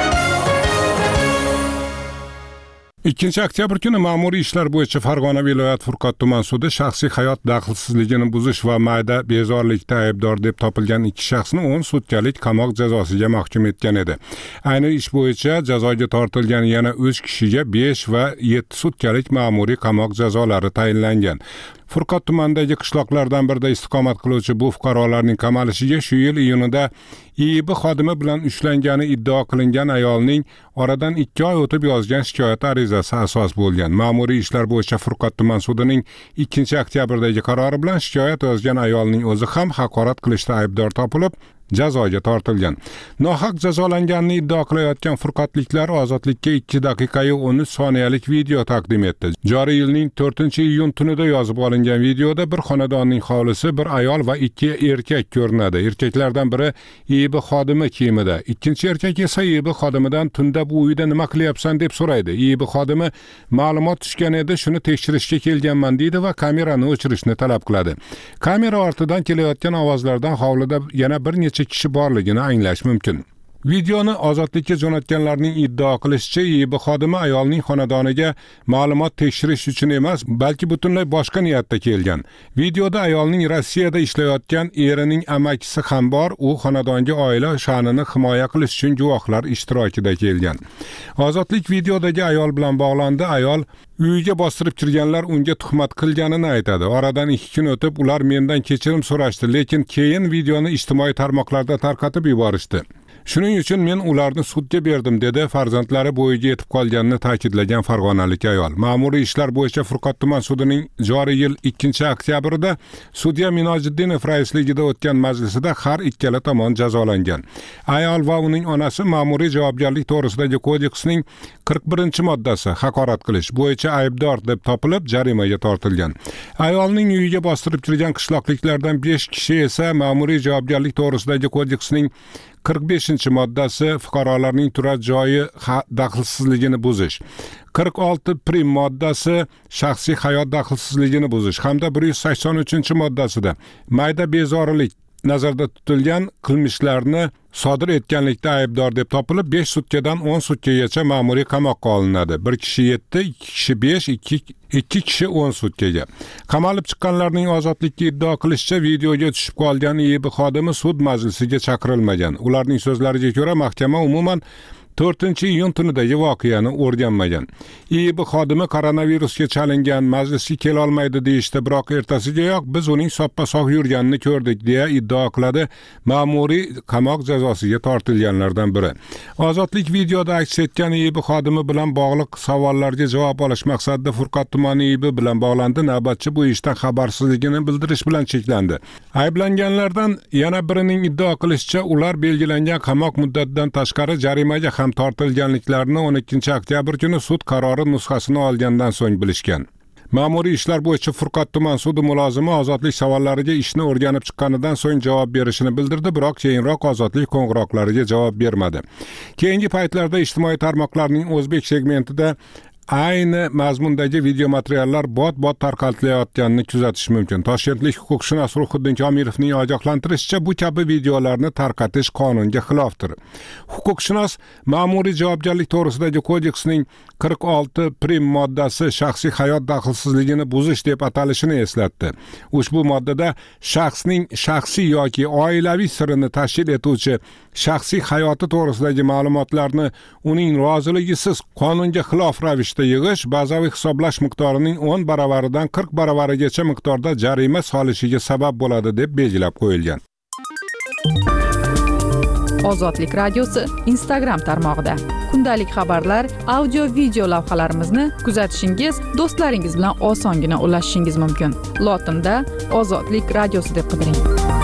ikkinchi oktyabr kuni ma'muriy ishlar bo'yicha Farg'ona viloyat Furqat tuman sudi shaxsiy hayot daxlsizligini buzish va mayda bezorilikda aybdor deb topilgan ikki shaxsni o'n sutkalik qamoq jazosiga mahkum etgan edi. Ayni ish bo'yicha jazoga tortilgan yana uch kishiga besh va yetti sutkalik ma'muriy qamoq jazolari tayinlangan. Furqat tumanidagi qishloqlardan birida istiqomat qiluvchi bu fuqarolarning qamalishiga shu yil iyunida I I B xodimi bilan ushlangani iddio qilingan ayolning oradan ikki oy o'tib yozgan shikoyat arizasi asos bo'lgan. Ma'muriy ishlar bo'yicha Furqat tuman sudining ikkinchi oktyabrdagi qarori bilan shikoyat yozgan ayolning o'zi ham haqorat qilishda aybdor topilib, jazoga tortilgan. Nohaq jazolanganini iddio qilayotgan furqatliklar ozodlikka ikki daqiqa o'n uch soniyalik video taqdim etdi. Joriy yilning to'rtinchi iyun tunida yozib olingan videoda bir xonadonning hovlisi, bir ayol va ikki erkak ko'rinadi. Erkaklardan biri I I B xodimi kiyimida, ikkinchi erkak esa I I B xodimidan tunda bu uyda nima qilyapsan deb so'raydi. I I B xodimi ma'lumot tushgan edi, shuni tekshirishga kelganman deydi va kamerani o'chirishni talab qiladi. Kamera ortidan kelayotgan ovozlardan hovlida yana bir necha kishi borligini anglash mumkin. Videoni ozodlikka jo'natganlarning iddao qilishicha, I I B xodimi ayolning xonadoniga ma'lumot tekshirish uchun emas, balki butunlay boshqa niyatda kelgan. Videoda ayolning Rossiyada ishlayotgan erining amakisi ham bor, u xonadonga oila sha'nini himoya qilish uchun guvohlar ishtirokida kelgan. Ozodlik videodagi ayol bilan bog'landi. Ayol uyiga bostirib kirganlar unga tuhmat qilganini aytadi. Oradan ikki kun o'tib ular mendan kechirim so'rashdi, lekin keyin videoni ijtimoiy tarmoqlarda tarqatib yuborishdi. Shuning uchun men ularni sudga berdim, dedi farzandlari bo'yiga yetib qolganini ta'kidlagan farg'onalik ayol. Ma'muriy ishlar bo'yicha Furqat tuman sudining joriy yil ikkinchi oktyabrida sudya Minojiddinov raisligida o'tgan majlisida har ikkala tomon jazolangan. Ayol va uning onasi ma'muriy javobgarlik to'g'risidagi kodeksning qirq birinchi moddasi haqorat qilish bo'yicha aybdor deb topilib jarimaga tortilgan. Ayolning uyiga bostirib kirgan qishloqliklardan besh kishi esa ma'muriy javobgarlik to'g'risidagi kodeksning qirq beshinchi moddasi fuqarolarning turar joyi daxlsizligini buzish, qirq olti prim moddasi shaxsiy hayot daxlsizligini buzish hamda bir yuz sakson uchinchi moddasida mayda bezorilik nazarda tutilgan qilmishlarni sodir etganlikda aybdor deb topilib besh sutkadan o'n sutkagacha ma'muriy qamoqqa olinadi. Bir kishi yetti, ikki kishi besh, ikki ikki kishi o'n sutkaga. Qamalib chiqqanlarning ozodlikka iddao qilishicha videoga tushib qolgan I I B xodimi sud majlisiga chaqirilmagan. Ularning so'zlariga ko'ra mahkama umuman to'rtinchi iyun tunidagi voqeani o'rganmagan. I I B xodimi koronavirusga chalingan, majlisga kela olmaydi deyishdi, biroq ertasigayoq biz uning soppa-sog' yurganini ko'rdik deya iddao qiladi ma'muriy qamoq jazosiga tortilganlardan biri. Ozodlik videoda aks etgan I I B xodimi bilan bog'liq savollarga javob olish maqsadida Furqat tumani I I B bilan bog'landi. Navbatchi bu ishdan xabarsizligini bildirish bilan cheklandi. Ayblanganlardan yana birining iddao qilishicha, ular belgilangan qamoq muddatidan tashqari jarimaga ham tortilganliklarini o'n ikkinchi oktyabr kuni sud qarori nusxasini olgandan so'ng bilishgan. Ma'muriy ishlar bo'yicha Furqat tuman sudi mulozimi ozodlik savollariga ishni o'rganib chiqqanidan so'ng javob berishini bildirdi, biroq keyinroq ozodlik qo'ng'iroqlariga javob bermadi. Keyingi paytlarda ijtimoiy tarmoqlarning o'zbek segmentida ayni mazmundagi video materiallar bot-bot tarqatilayotganini kuzatish mumkin. Toshkentlik huquqshunos Ruhiddin Komilovning ogohlantirishicha, bu kabi videolarni tarqatish qonunga xilofdir. Huquqshunos ma'muriy javobgarlik to'g'risidagi kodeksning qirq olti prim moddasi shaxsiy hayot daxlsizligini buzish deb atalishini eslatdi. Ushbu moddada shaxsning shaxsiy yoki oilaviy sirini tashkil etuvchi shaxsiy hayoti to'g'risidagi ma'lumotlarni uning roziligisiz qonunga xilof ravishda yig'ish, bazaviy hisoblash miqdorining o'n baravaridan qirq baravarigacha miqdorda jarima solishiga sabab bo'ladi deb belgilab qo'yilgan. Ozodlik radiosi Instagram tarmog'ida. Kundalik xabarlar, audio, video lavhalarimizni kuzatishingiz, do'stlaringiz bilan osongina ulashishingiz mumkin. Lotinda Ozodlik radiosi deb qidiring.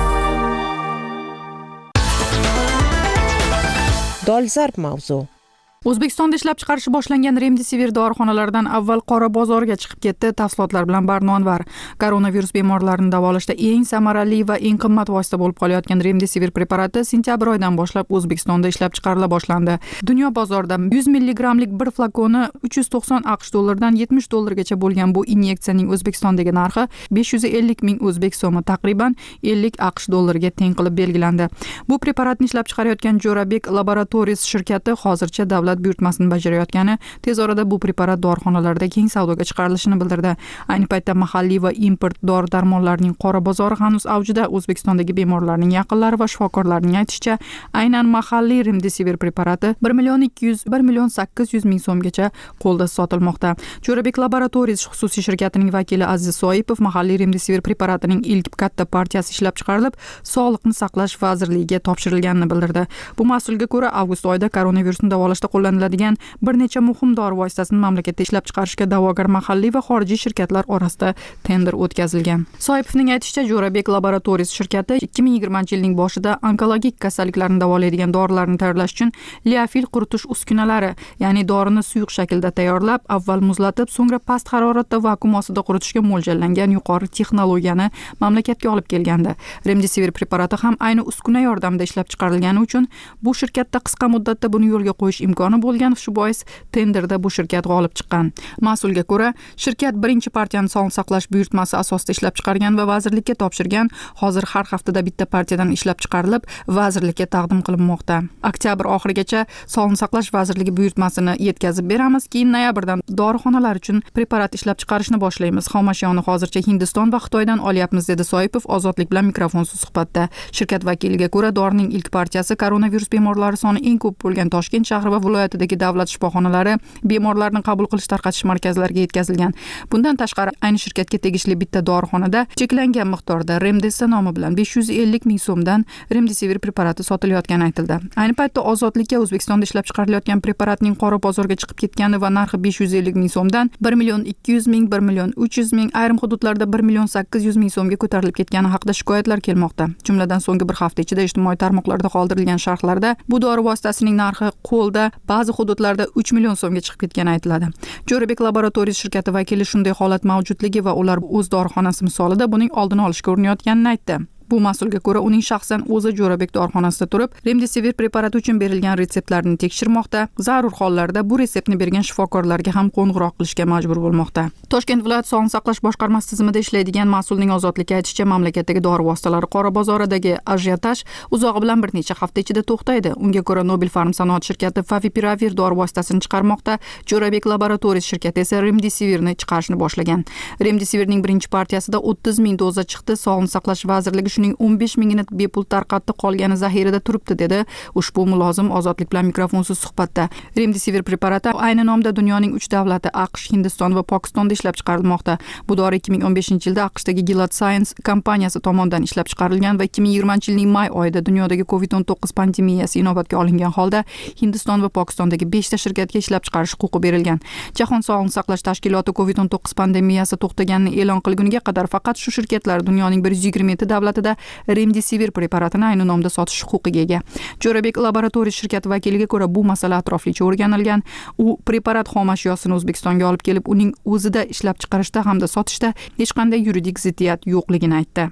Dolzarb mavzu. O'zbekistonda ishlab chiqarishi boshlangan Remdesivir dorixonalardan avval qora bozorga chiqib ketdi. Tafsilotlar bilan Barno Anvar. Koronavirus bemorlarini davolashda eng samarali va eng qimmat vosita bo'lib qolayotgan Remdesivir preparati sentyabr oyidan boshlab O'zbekistonda ishlab chiqarila boshlandi. Dunyo bozorida yuz milligrammlik bir flakoni uch yuz to'qson aqsh dollaridan yetmish dollargacha bo'lgan bu inyeksiyaning O'zbekistondagi narxi besh yuz ellik ming o'zbek so'mi, taqriban ellik aqsh dollariga teng qilib belgilandi. Bu preparatni ishlab chiqarayotgan Jo'rabek Laboratories shirkati hozircha davlat buyurtmasini bajarayotgani, tez orada bu preparat dorixonalarda keng savdoga chiqarilishini bildirdi. Ayni paytda mahalliy va import dori-darmonlarning qora bozori hanuz avjida. O'zbekistondagi bemorlarning yaqinlari va shifokorlarning aytishicha, aynan mahalliy Remdesivir preparati bir million ikki yuz bir million sakkiz yuz ming so'mgacha qo'lda sotilmoqda. Jo'rabek Laboratories xususiy shirkatining vakili Aziz Soipov mahalliy Remdesivir preparatining ilk katta partiyasi ishlab chiqarilib, Sog'liqni saqlash vazirligiga topshirilganini bildirdi. Bu mas'ulga ko'ra, avgust oyida koronavirusni davolashda qo'llaniladigan bir necha muhim dori vositasini mamlakatda ishlab chiqarishga da'vogar mahalliy va xorijiy shirkatlar orasida tender o'tkazilgan. Soipovning aytishicha, Jo'rabek Laboratories shirkati ikki ming yigirmanchi yilning boshida onkologik kasalliklarni davolaydigan dorilarni tayyorlash uchun liofil quritish uskunalari, ya'ni dorini suyuq shaklda tayyorlab, avval muzlatib, so'ngra past haroratda vakuum ostida quritishga mo'ljallangan yuqori texnologiyani mamlakatga olib kelgandi. Remdesivir preparati ham ayni uskuna yordamida ishlab chiqarilgani uchun bu shirkatda qisqa muddatda buni yo'lga qo'yish imkoni bo'lgan, shu bois tenderda bu shirkat g'olib chiqqan. Mas'ulga ko'ra, shirkat birinchi partiyani sog'liqni saqlash buyurtmasi asosida ishlab chiqargan va vazirlikka topshirgan. Hozir har haftada bitta partiyadan ishlab chiqarilib, vazirlikka taqdim qilinmoqda. Oktyabr oxirigacha Sog'liqni saqlash vazirligi buyurtmasini yetkazib beramiz, keyin noyabrdan dorixonalar uchun preparat ishlab chiqarishni boshlaymiz. Xomashyoni hozircha Hindiston va Xitoydan olyapmiz, dedi Soipov Ozodlik bilan mikrofonsiz suhbatda. Shirkat vakiliga ko'ra, dorining ilk partiyasi koronavirus bemorlari soni eng ko'p bo'lgan Toshkent shahri va viloyatidagi davlat shifoxonalari, bemorlarni qabul qilish tarqatish markazlariga yetkazilgan. Bundan tashqari, ayni shirkatga tegishli bitta dorixonada cheklangan miqdorda Remdesa nomi bilan besh yuz ellik ming so'mdan Remdesivir preparati sotilayotgani aytildi. Ayni paytda Ozodlikka O'zbekistonda ishlab chiqarilayotgan preparatning qora bozorga chiqib ketgani va narxi besh yuz ellik ming so'mdan bir million ikki yuz ming, bir million uch yuz ming, ayrim hududlarda bir million sakkiz yuz ming so'mga ko'tarilib ketgani haqida shikoyatlar kelmoqda. Jumladan so'nggi bir hafta ichida ijtimoiy tarmoqlarda qoldirilgan sharhlarda bu dori vositasining narxi qo'lda ba'zi hududlarda uch million so'mga chiqib ketgani aytiladi. Jo'rabek Laboratories shirkati vakili shunday holat mavjudligi va ular o'z dorixonasi misolida buning oldini olishga urinayotganini aytdi. Bu mas'ulga ko'ra, uning shaxsan o'zi Jo'rabek dorixonasida turib, Remdesivir preparati uchun berilgan retseptlarni tekshirmoqda. Zarur hollarda bu retseptni bergan shifokorlarga ham qo'ng'iroq qilishga majbur bo'lmoqda. Toshkent viloyat Sog'liqni saqlash boshqarmasi tizimida ishlaydigan mas'ulning Ozodlikka aytishicha, mamlakatdagi dori vositalari qora bozoridagi ajiotaj uzog'i bilan bir necha hafta ichida to'xtaydi. Unga ko'ra, Nobel Pharm sanoat shirkati Favipiravir dori vositasini chiqarmoqda, Jo'rabek Laboratories shirkati esa Remdesivirni chiqarishni boshlagan. Remdesivirning birinchi partiyasida o'ttiz ming doza chiqdi. Sog'liqni saqlash vazirligi o'n besh mingini bepul tarqatdi, qolgani zaxirada turibdi, dedi ushbu mulozim Ozodlik bilan mikrofonsiz suhbatda. Remdesivir preparati ayni nomda dunyoning uch davlati AQSh, Hindiston va Pokistonda ishlab chiqarilmoqda. Bu dori ikki ming o'n beshinchi yilda AQShdagi Gilead Sciences kompaniyasi tomonidan ishlab chiqarilgan va ikki ming yigirmanchi yilning may oyida dunyodagi covid o'n to'qqiz pandemiyasi inobatga olingan holda Hindiston va Pokistondagi beshta shirkatga ishlab chiqarish huquqi berilgan. Jahon sog'liqni saqlash tashkiloti covid o'n to'qqiz pandemiyasi to'xtaganini e'lon qilguniga qadar faqat shu shirkatlar dunyoning bir yuz yigirma yetti davlatida Remdesivir preparatini ayni nomda sotish huquqiga ega. Jo'rabek Laboratories shirkati vakiliga ko'ra, bu masala atroflicha o'rganilgan. U preparat xom ashyosini O'zbekistonga olib kelib, uning o'zida ishlab chiqarishda hamda sotishda hech qanday yuridik ziddiyat yo'qligini aytdi.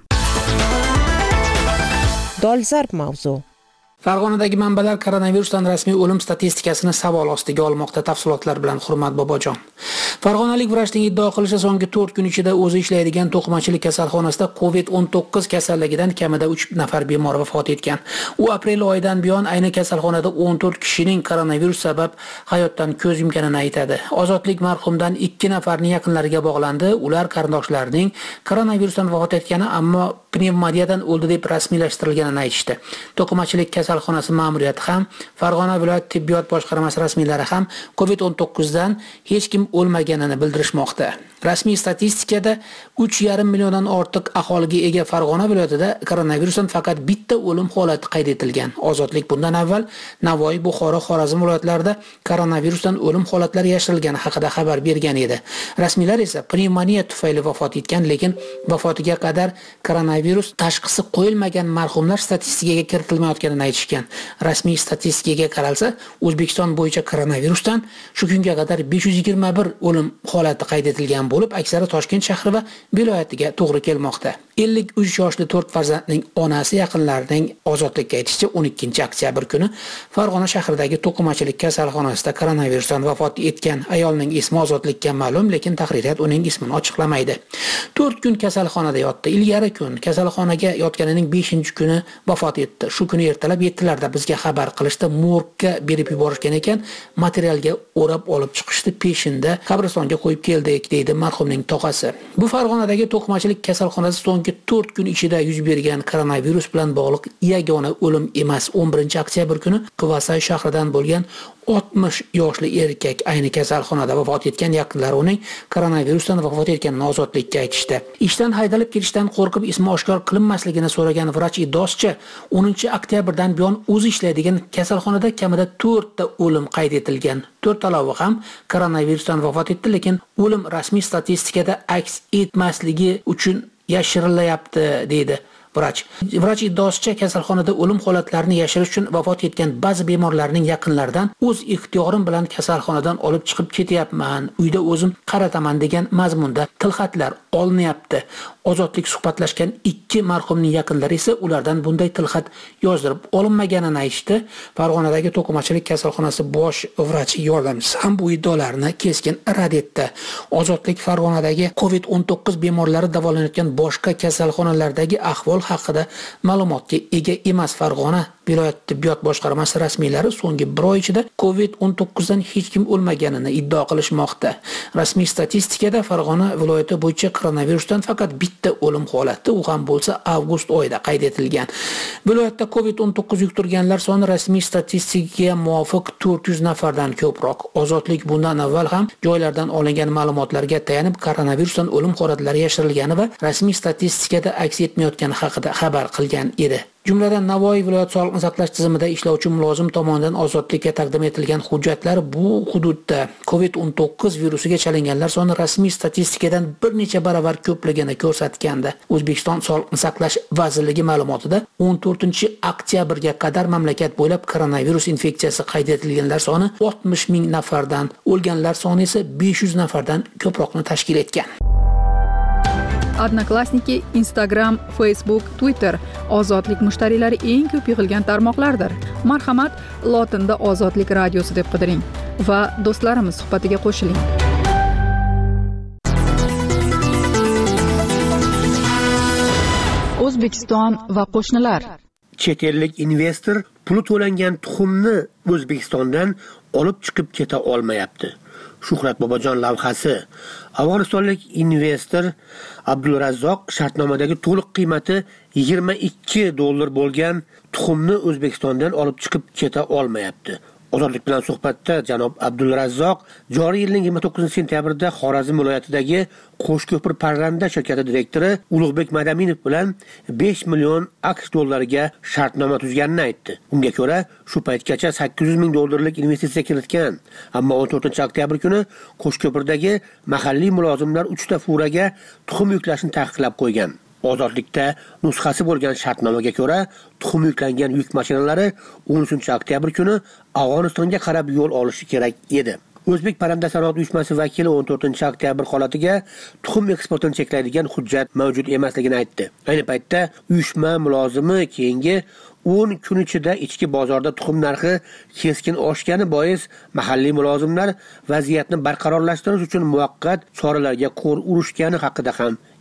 Dolzarb mavzu. Farg'onadagi manbalar koronavirusdan rasmiy o'lim statistikasini savol ostiga olmoqda. Tafsilotlar bilan Hurmat Bobojon. Farg'onalik vrachning iddao qilishicha, so'nggi to'rt kun ichida o'zi ishlaydigan to'qimachilik kasalxonasida covid o'n to'qqiz kasalligidan kamida uch nafar bemor vafot etgan. U aprel oyidan buyon ayni kasalxonada o'n to'rt kishining koronavirus sabab hayotdan ko'z yumganini aytadi. Ozodlik marhumdan ikki nafarning yaqinlariga bog'landi. Ular qarindoshlarining koronavirusdan vafot etgani, ammo pnevmoniyadan o'ldi deb rasmiylashtirilganini aytishdi. To'qimachilik kasalxonasi ma'muriyati ham, Farg'ona viloyat tibbiyot boshqarmasi rasmiylari ham covid o'n to'qqiz dan hech kim o'lmaganini bildirishmoqda. Rasmiy statistikada uch yarim milliondan ortiq aholiga ega Farg'ona viloyatida koronavirusdan faqat bitta o'lim holati qayd etilgan. Ozodlik bundan avval Navoiy, Buxoro, Xorazm viloyatlarida koronavirusdan o'lim holatlari yashirilgani haqida xabar bergan edi. Rasmiylar esa pnevmoniya tufayli vafot etgan, lekin vafotiga qadar koronavirus tashxisi qo'yilmagan marhumlar statistikaga kiritilmayotganini aytishgan. Rasmiy statistikaga qaralsa, O'zbekiston bo'yicha koronavirusdan shu kunga qadar besh yuz yigirma bir o'lim holati qayd etilgan bo'lib, aksari Toshkent shahri va viloyatiga to'g'ri kelmoqda. ellik uch yoshli to'rt farzandning onasi yaqinlarining ozodlikka aytishicha o'n ikkinchi oktyabr kuni Farg'ona shahridagi to'qimachilik kasalxonasida koronavirusdan vafot etgan ayolning ismi ozodlikka ma'lum, lekin tahririyat uning ismini ochiqlamaydi. to'rt kun kasalxonada yotdi. Ilgari kun kasalxonaga yotganining beshinchi kuni vafot etdi. Shu kuni ertalab yettilarda bizga xabar qilishdi, morgga berib yuborishgan ekan, materialga o'rab olib chiqishdi, peshinda qabristonga qo'yib keldik, deydi marhumning tog'asi. Bu Farg'onadagi to'qimachilik kasalxonasi so'nggi to'rt kun ichida yuz bergan koronavirus bilan bog'liq yagona o'lim emas. o'n birinchi oktyabr kuni Quvasay shahridan bo'lgan oltmish yoshli erkak ayni kasalxonada vafot etgan, yaqinlari uning koronavirusdan vafot etganini ozodlikka aytishdi. Ishdan haydalib ketishdan qo'rqib ismi oshkor qilinmasligini so'ragan vrach iddaosicha o'ninchi oktyabrdan buyon o'zi ishlaydigan kasalxonada kamida to'rt ta o'lim qayd etilgan. to'rt talabi ham koronavirusdan vafot etdi, lekin o'lim rasmiy statistikada aks etmasligi uchun yashirilyapti, deydi vrach. Vrach iddaosicha kasalxonada o'lim holatlarini yashirish uchun vafot etgan ba'zi bemorlarning yaqinlaridan o'z ixtiyorim bilan kasalxonadan olib chiqib ketyapman, uyda o'zim qarataman degan mazmunda tilxatlar olinyapti. Ozodlik suhbatlashgan ikki marhumning yaqinlari esa ulardan bunday tilxat yozdirib olinmaganini aytishdi. Farg'onadagi to'qimachilik kasalxonasi bosh vrachi yordamchisi ham bu iddaolarni keskin rad etdi. Ozodlik Farg'onadagi covid o'n to'qqiz bemorlari davolanayotgan boshqa kasalxonalardagi ahvol haqida ma'lumotga ega emas. Farg'ona viloyat tibbiyot boshqarmasi rasmiylari so'nggi bir oy ichida covid o'n to'qqiz dan hech kim o'lmaganini iddao qilishmoqda. Rasmiy statistikada Farg'ona viloyati bo'yicha koronavirusdan faqat bitta o'lim holati, u ham bo'lsa avgust oyida qayd etilgan. Viloyatda covid o'n to'qqiz yuqtirganlar soni rasmiy statistikaga muvofiq to'rt yuz nafardan ko'proq. Ozodlik bundan avval ham joylardan olingan ma'lumotlarga tayanib koronavirusdan o'lim holatlari yashirilgani va rasmiy statistikada aks etmayotgani haqida xabar qilgan edi. Jumladan Navoiy viloyat sog'liqni saqlash tizimida ishlovchi mulozim tomonidan ozodlikka taqdim etilgan hujjatlar bu hududda covid o'n to'qqiz virusiga chalinganlar soni rasmiy statistikadan bir necha baravar ko'pligini ko'rsatgandi. O'zbekiston Sog'liqni saqlash vazirligi ma'lumotida o'n to'rtinchi oktyabrga qadar mamlakat bo'ylab koronavirus infeksiyasi qayd etilganlar soni oltmish ming nafardan, o'lganlar soni esa besh yuz nafardan ko'proqni tashkil etgan. Odnoklassniki, Instagram, Facebook, Twitter ozodlik mushtariylari eng ko'p yig'ilgan tarmoqlardir. Marhamat, lotinda Ozodlik radiosi deb qidiring va do'stlarimiz suhbatiga qo'shiling. O'zbekiston va qo'shnilar. Chet ellik investor puli to'langan tuxumni O'zbekistondan olib chiqib keta olmayapti. Shuhrat Bobojon lavhasi. Afg'onistonlik investor Abdulrazzoq shartnomadagi to'liq qiymati yigirma ikki dollar bo'lgan tuxumni O'zbekistondan olib chiqib keta olmayapti. Ozodlik bilan suhbatda janob Abdulrazzoq joriy yilning yigirma to'qqizinchi sentyabrda Xorazm viloyatidagi Qo'shko'pir parranda shirkati direktori Ulug'bek Madaminov bilan besh million aqsh dollariga shartnoma tuzganini aytdi. Unga ko'ra, shu paytgacha sakkiz yuz ming dollarlik investitsiya kiritgan, ammo o'n to'rtinchi oktyabr kuni Qo'shko'pirdagi mahalliy mulozimlar uchta furaga tuxum yuklashni taqiqlab qo'ygan. Ozodlikda nusxasi bo'lgan shartnomaga ko'ra, tuxum yuklangan yuk mashinalari o'n uchinchi oktyabr kuni Afg'onistonga qarab yo'l olishi kerak edi. O'zbek parranda sanoat uyushmasi vakili o'n to'rtinchi oktyabr holatiga tuxum eksportini cheklaydigan hujjat mavjud emasligini aytdi. Ayni paytda uyushma mulozimi keyingi o'n kun ichida ichki bozorda tuxum narxi keskin oshgani bois mahalliy mulozimlar vaziyatni barqarorlashtirish uchun muvaqqat choralarga qo'l urishgani haqida ham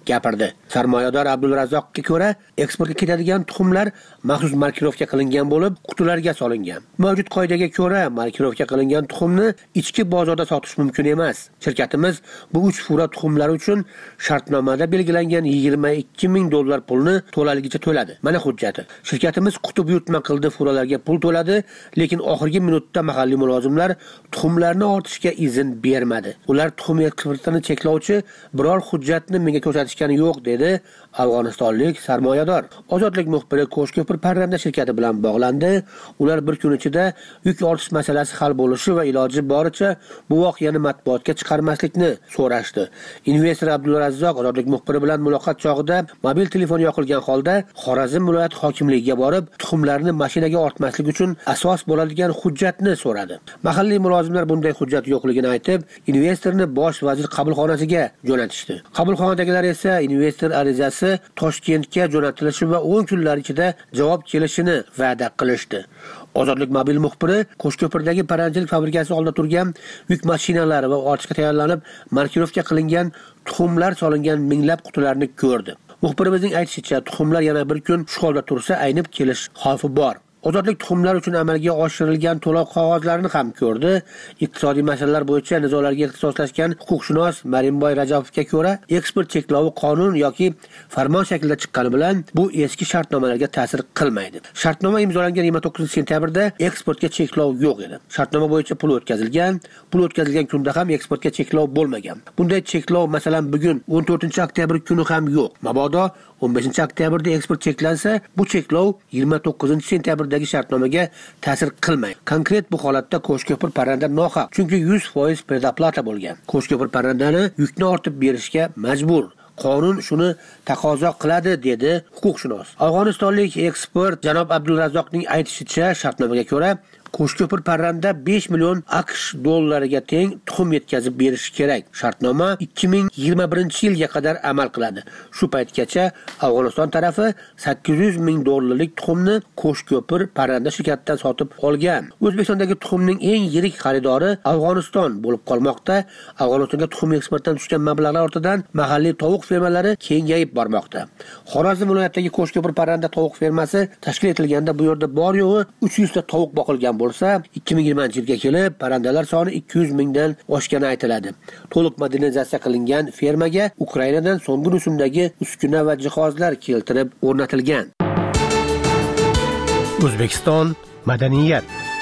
gapirdi. Sarmoyador Abdulrazzoqga ko'ra, eksportga ketadigan tuxumlar maxsus markirovka qilingan bo'lib, qutilarga solingan. Mavjud qoidaga ko'ra, markirovka qilingan tuxumni ichki bozorda sotish mumkin emas. Shirkatimiz bu uch fura tuxumlar uchun shartnomada belgilangan yigirma ikki ming dollar pulni to'laligicha to'ladi. Mana hujjati. Shirkatimiz qutib yutma qildi, furalarga pul to'ladi, lekin oxirgi minutda mahalliy mulozimlar tuxumlarni ortishga izn bermadi. Ular tuxum eksportini cheklovchi biror hujjatni menga ko'rsatishgani yo'q, dedi Afg'onistonlik sarmoyador. Ozodlik muxbiri Qo'shko'pir parranda shirkati bilan bog'landi. Ular bir kun ichida yuk ortish masalasi hal bo'lishi va iloji boricha bu voqeani matbuotga chiqarmaslikni so'rashdi. Investor Abdulrazzoq ozodlik muxbiri bilan muloqot chog'ida mobil telefon yoqilgan holda Xorazm viloyat hokimligiga borib, tuxumlarni mashinaga ortmaslik uchun asos bo'ladigan hujjatni so'radi. Mahalliy mulozimlar bunday hujjat yo'qligini aytib, investorni bosh vazir qabulxonasiga jo'natishdi. Qabulxonadagilar esa investor arizasi Toshkentga jo'natilishi va o'n kunlar ichida javob kelishini va'da qilishdi. Ozodlik mobil muxbiri Qo'shko'pirdagi paranjilik fabrikasi oldida turgan yuk mashinalari va ortishga tayyorlanib, markirovka qilingan tuxumlar solingan minglab qutilarni ko'rdi. Muxbirimizning aytishicha, tuxumlar yana bir kun shu holda tursa, aynib kelish xavfi bor. Ozodlik tuxumlar uchun amalga oshirilgan to'lov qog'ozlarini ham ko'rdi. Iqtisodiy masalalar bo'yicha nizolarga ixtisoslashgan huquqshunos Marimboy Rajabovga ko'ra, eksport cheklovi qonun yoki farmon shaklida chiqqani bilan bu eski shartnomalarga ta'sir qilmaydi. Shartnoma imzolangan yigirma to'qqizinchi sentyabrda eksportga cheklov yo'q edi. Shartnoma bo'yicha pul o'tkazilgan, pul o'tkazilgan kunda ham eksportga cheklov bo'lmagan. Bunday cheklov masalan bugun o'n to'rtinchi oktyabr kuni ham yo'q. Mabodo o'n beshinchi oktyabrda eksport cheklansa, bu cheklov yigirma to'qqizinchi sentyabrdagi shartnomaga ta'sir qilmaydi. Konkret bu holatda Qo'shko'pir parranda nohaq, chunki yuz foiz predoplata bo'lgan. Qo'shko'pir parrandani yukni ortib berishga majbur. Qonun shuni taqozo qiladi, dedi huquqshunos. Afg'onistonlik ekspert janob Abdulrazzoqning aytishicha, shartnomaga ko'ra Qo'shko'pir parranda besh million AQSh dollariga teng tuxum yetkazib berishi kerak. Shartnoma ikki ming yigirma birinchi yilga qadar amal qiladi. Shu paytgacha Afg'oniston tarafi sakkiz yuz ming dollarlik tuxumni Qo'shko'pir parranda shirkatidan sotib olgan. O'zbekistondagi tuxumning eng yirik xaridori Afg'oniston bo'lib qolmoqda. Afg'onistonga tuxum eksportdan tushgan mablag'lar ortidan mahalliy tovuq fermalari kengayib bormoqda. Xorazm viloyatidagi Qo'shko'pir parranda tovuq fermasi tashkil etilganda bu yerda bor yo'g'i uch yuz ta tovuq boqilgan bo'lsa, ikki ming yigirmanchi yilga kelib parrandalar soni ikki yuz mingdan oshgani aytiladi. To'liq modernizatsiya qilingan fermaga Ukrainadan so'nggi rusumdagi uskuna va jihozlar keltirib o'rnatilgan. O'zbekiston madaniyat.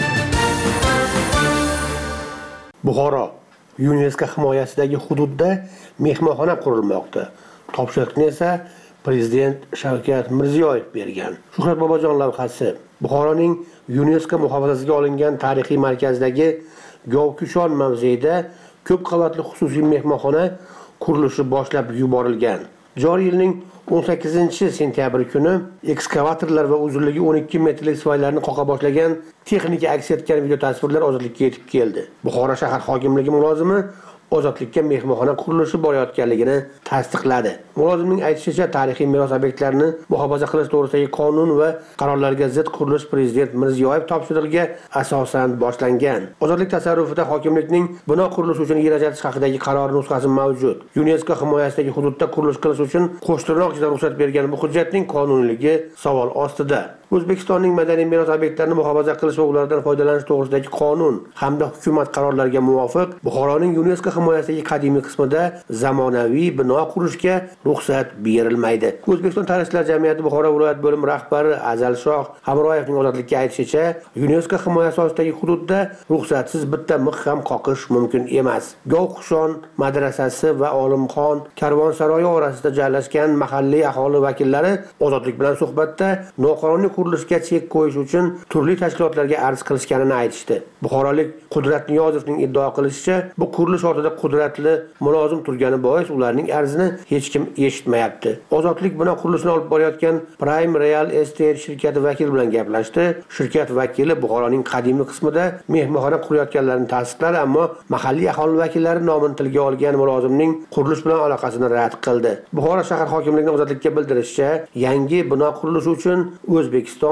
Buxoro UNESCO himoyasidagi hududda mehmonxona qurilmoqda. Topshiriqni esa Prezident Shavkat Mirziyoyev bergan. Shuhrat Bobojon lavhasi Buxoroning UNESCO muhofazasiga olingan tarixiy markazdagi Govkushon mavzeida ko'p qavatli xususiy mehmonxona qurilishi boshlab yuborilgan. Joriy yilning o'n sakkizinchi sentyabr kuni ekskavatorlar va uzunligi o'n ikki metrlik svaylarni qoqa boshlagan texnika aks etgan video tasvirlar ozodlikka yetib keldi. Buxoro shahar hokimligi mulozimi ozodlikka mehmonxona qurilishi borayotganligini tasdiqladi. Mulozimning aytishicha, tarixiy meros obyektlarini muhofaza qilish to'g'risidagi qonun va qarorlarga zid qurilish Prezident Mirziyoyev topshirig'iga asosan boshlangan. Ozodlik tasarrufida hokimlikning bino qurilishi uchun yer ajratish haqidagi qaror nusxasi mavjud. UNESCO himoyasidagi hududda qurilish qilish uchun qo'shtirnoq ichida ruxsat bergan bu hujjatning qonuniyligi savol ostida. O'zbekistonning madaniy meros obyektlarini muhofaza qilish va ulardan foydalanish to'g'risidagi qonun hamda hukumat qarorlariga muvofiq Buxoroning UNESCO himoyasidagi qadimiy qismida zamonaviy bino qurishga ruxsat berilmaydi. O'zbekiston Tarixchilar jamiyati Buxoro viloyat bo'limi rahbari Azalshoh Hamroyevning ozodlikka aytishicha, UNESCO himoyasi ostidagi hududda ruxsatsiz bitta mix ham qoqish mumkin emas. Govkushon madrasasi va Olimxon karvonsaroyi orasida joylashgan mahalliy aholi vakillari ozodlik bilan suhbatda noqonuniy qurilishga chek qo'yish uchun turli tashkilotlarga arz qilishganini aytishdi. Buxorolik Qudrat Niyozovning iddao qilishicha, bu qurilish ortida qudratli mulozim turgani bois ularning arzini hech kim eshitmayapti. Ozodlik bino qurilishini olib borayotgan Prime Real Estate shirkati vakili bilan gaplashdi. Shirkat vakili Buxoroning qadimiy qismida mehmonxona qurayotganlarini tasdiqladi, ammo mahalliy aholi vakillari nomini tilga olgan mulozimning qurilish bilan aloqasini rad qildi. Buxoro shahar hokimligining ozodlikka bildirishicha, yangi bino qurilishi uchun O'zbekiston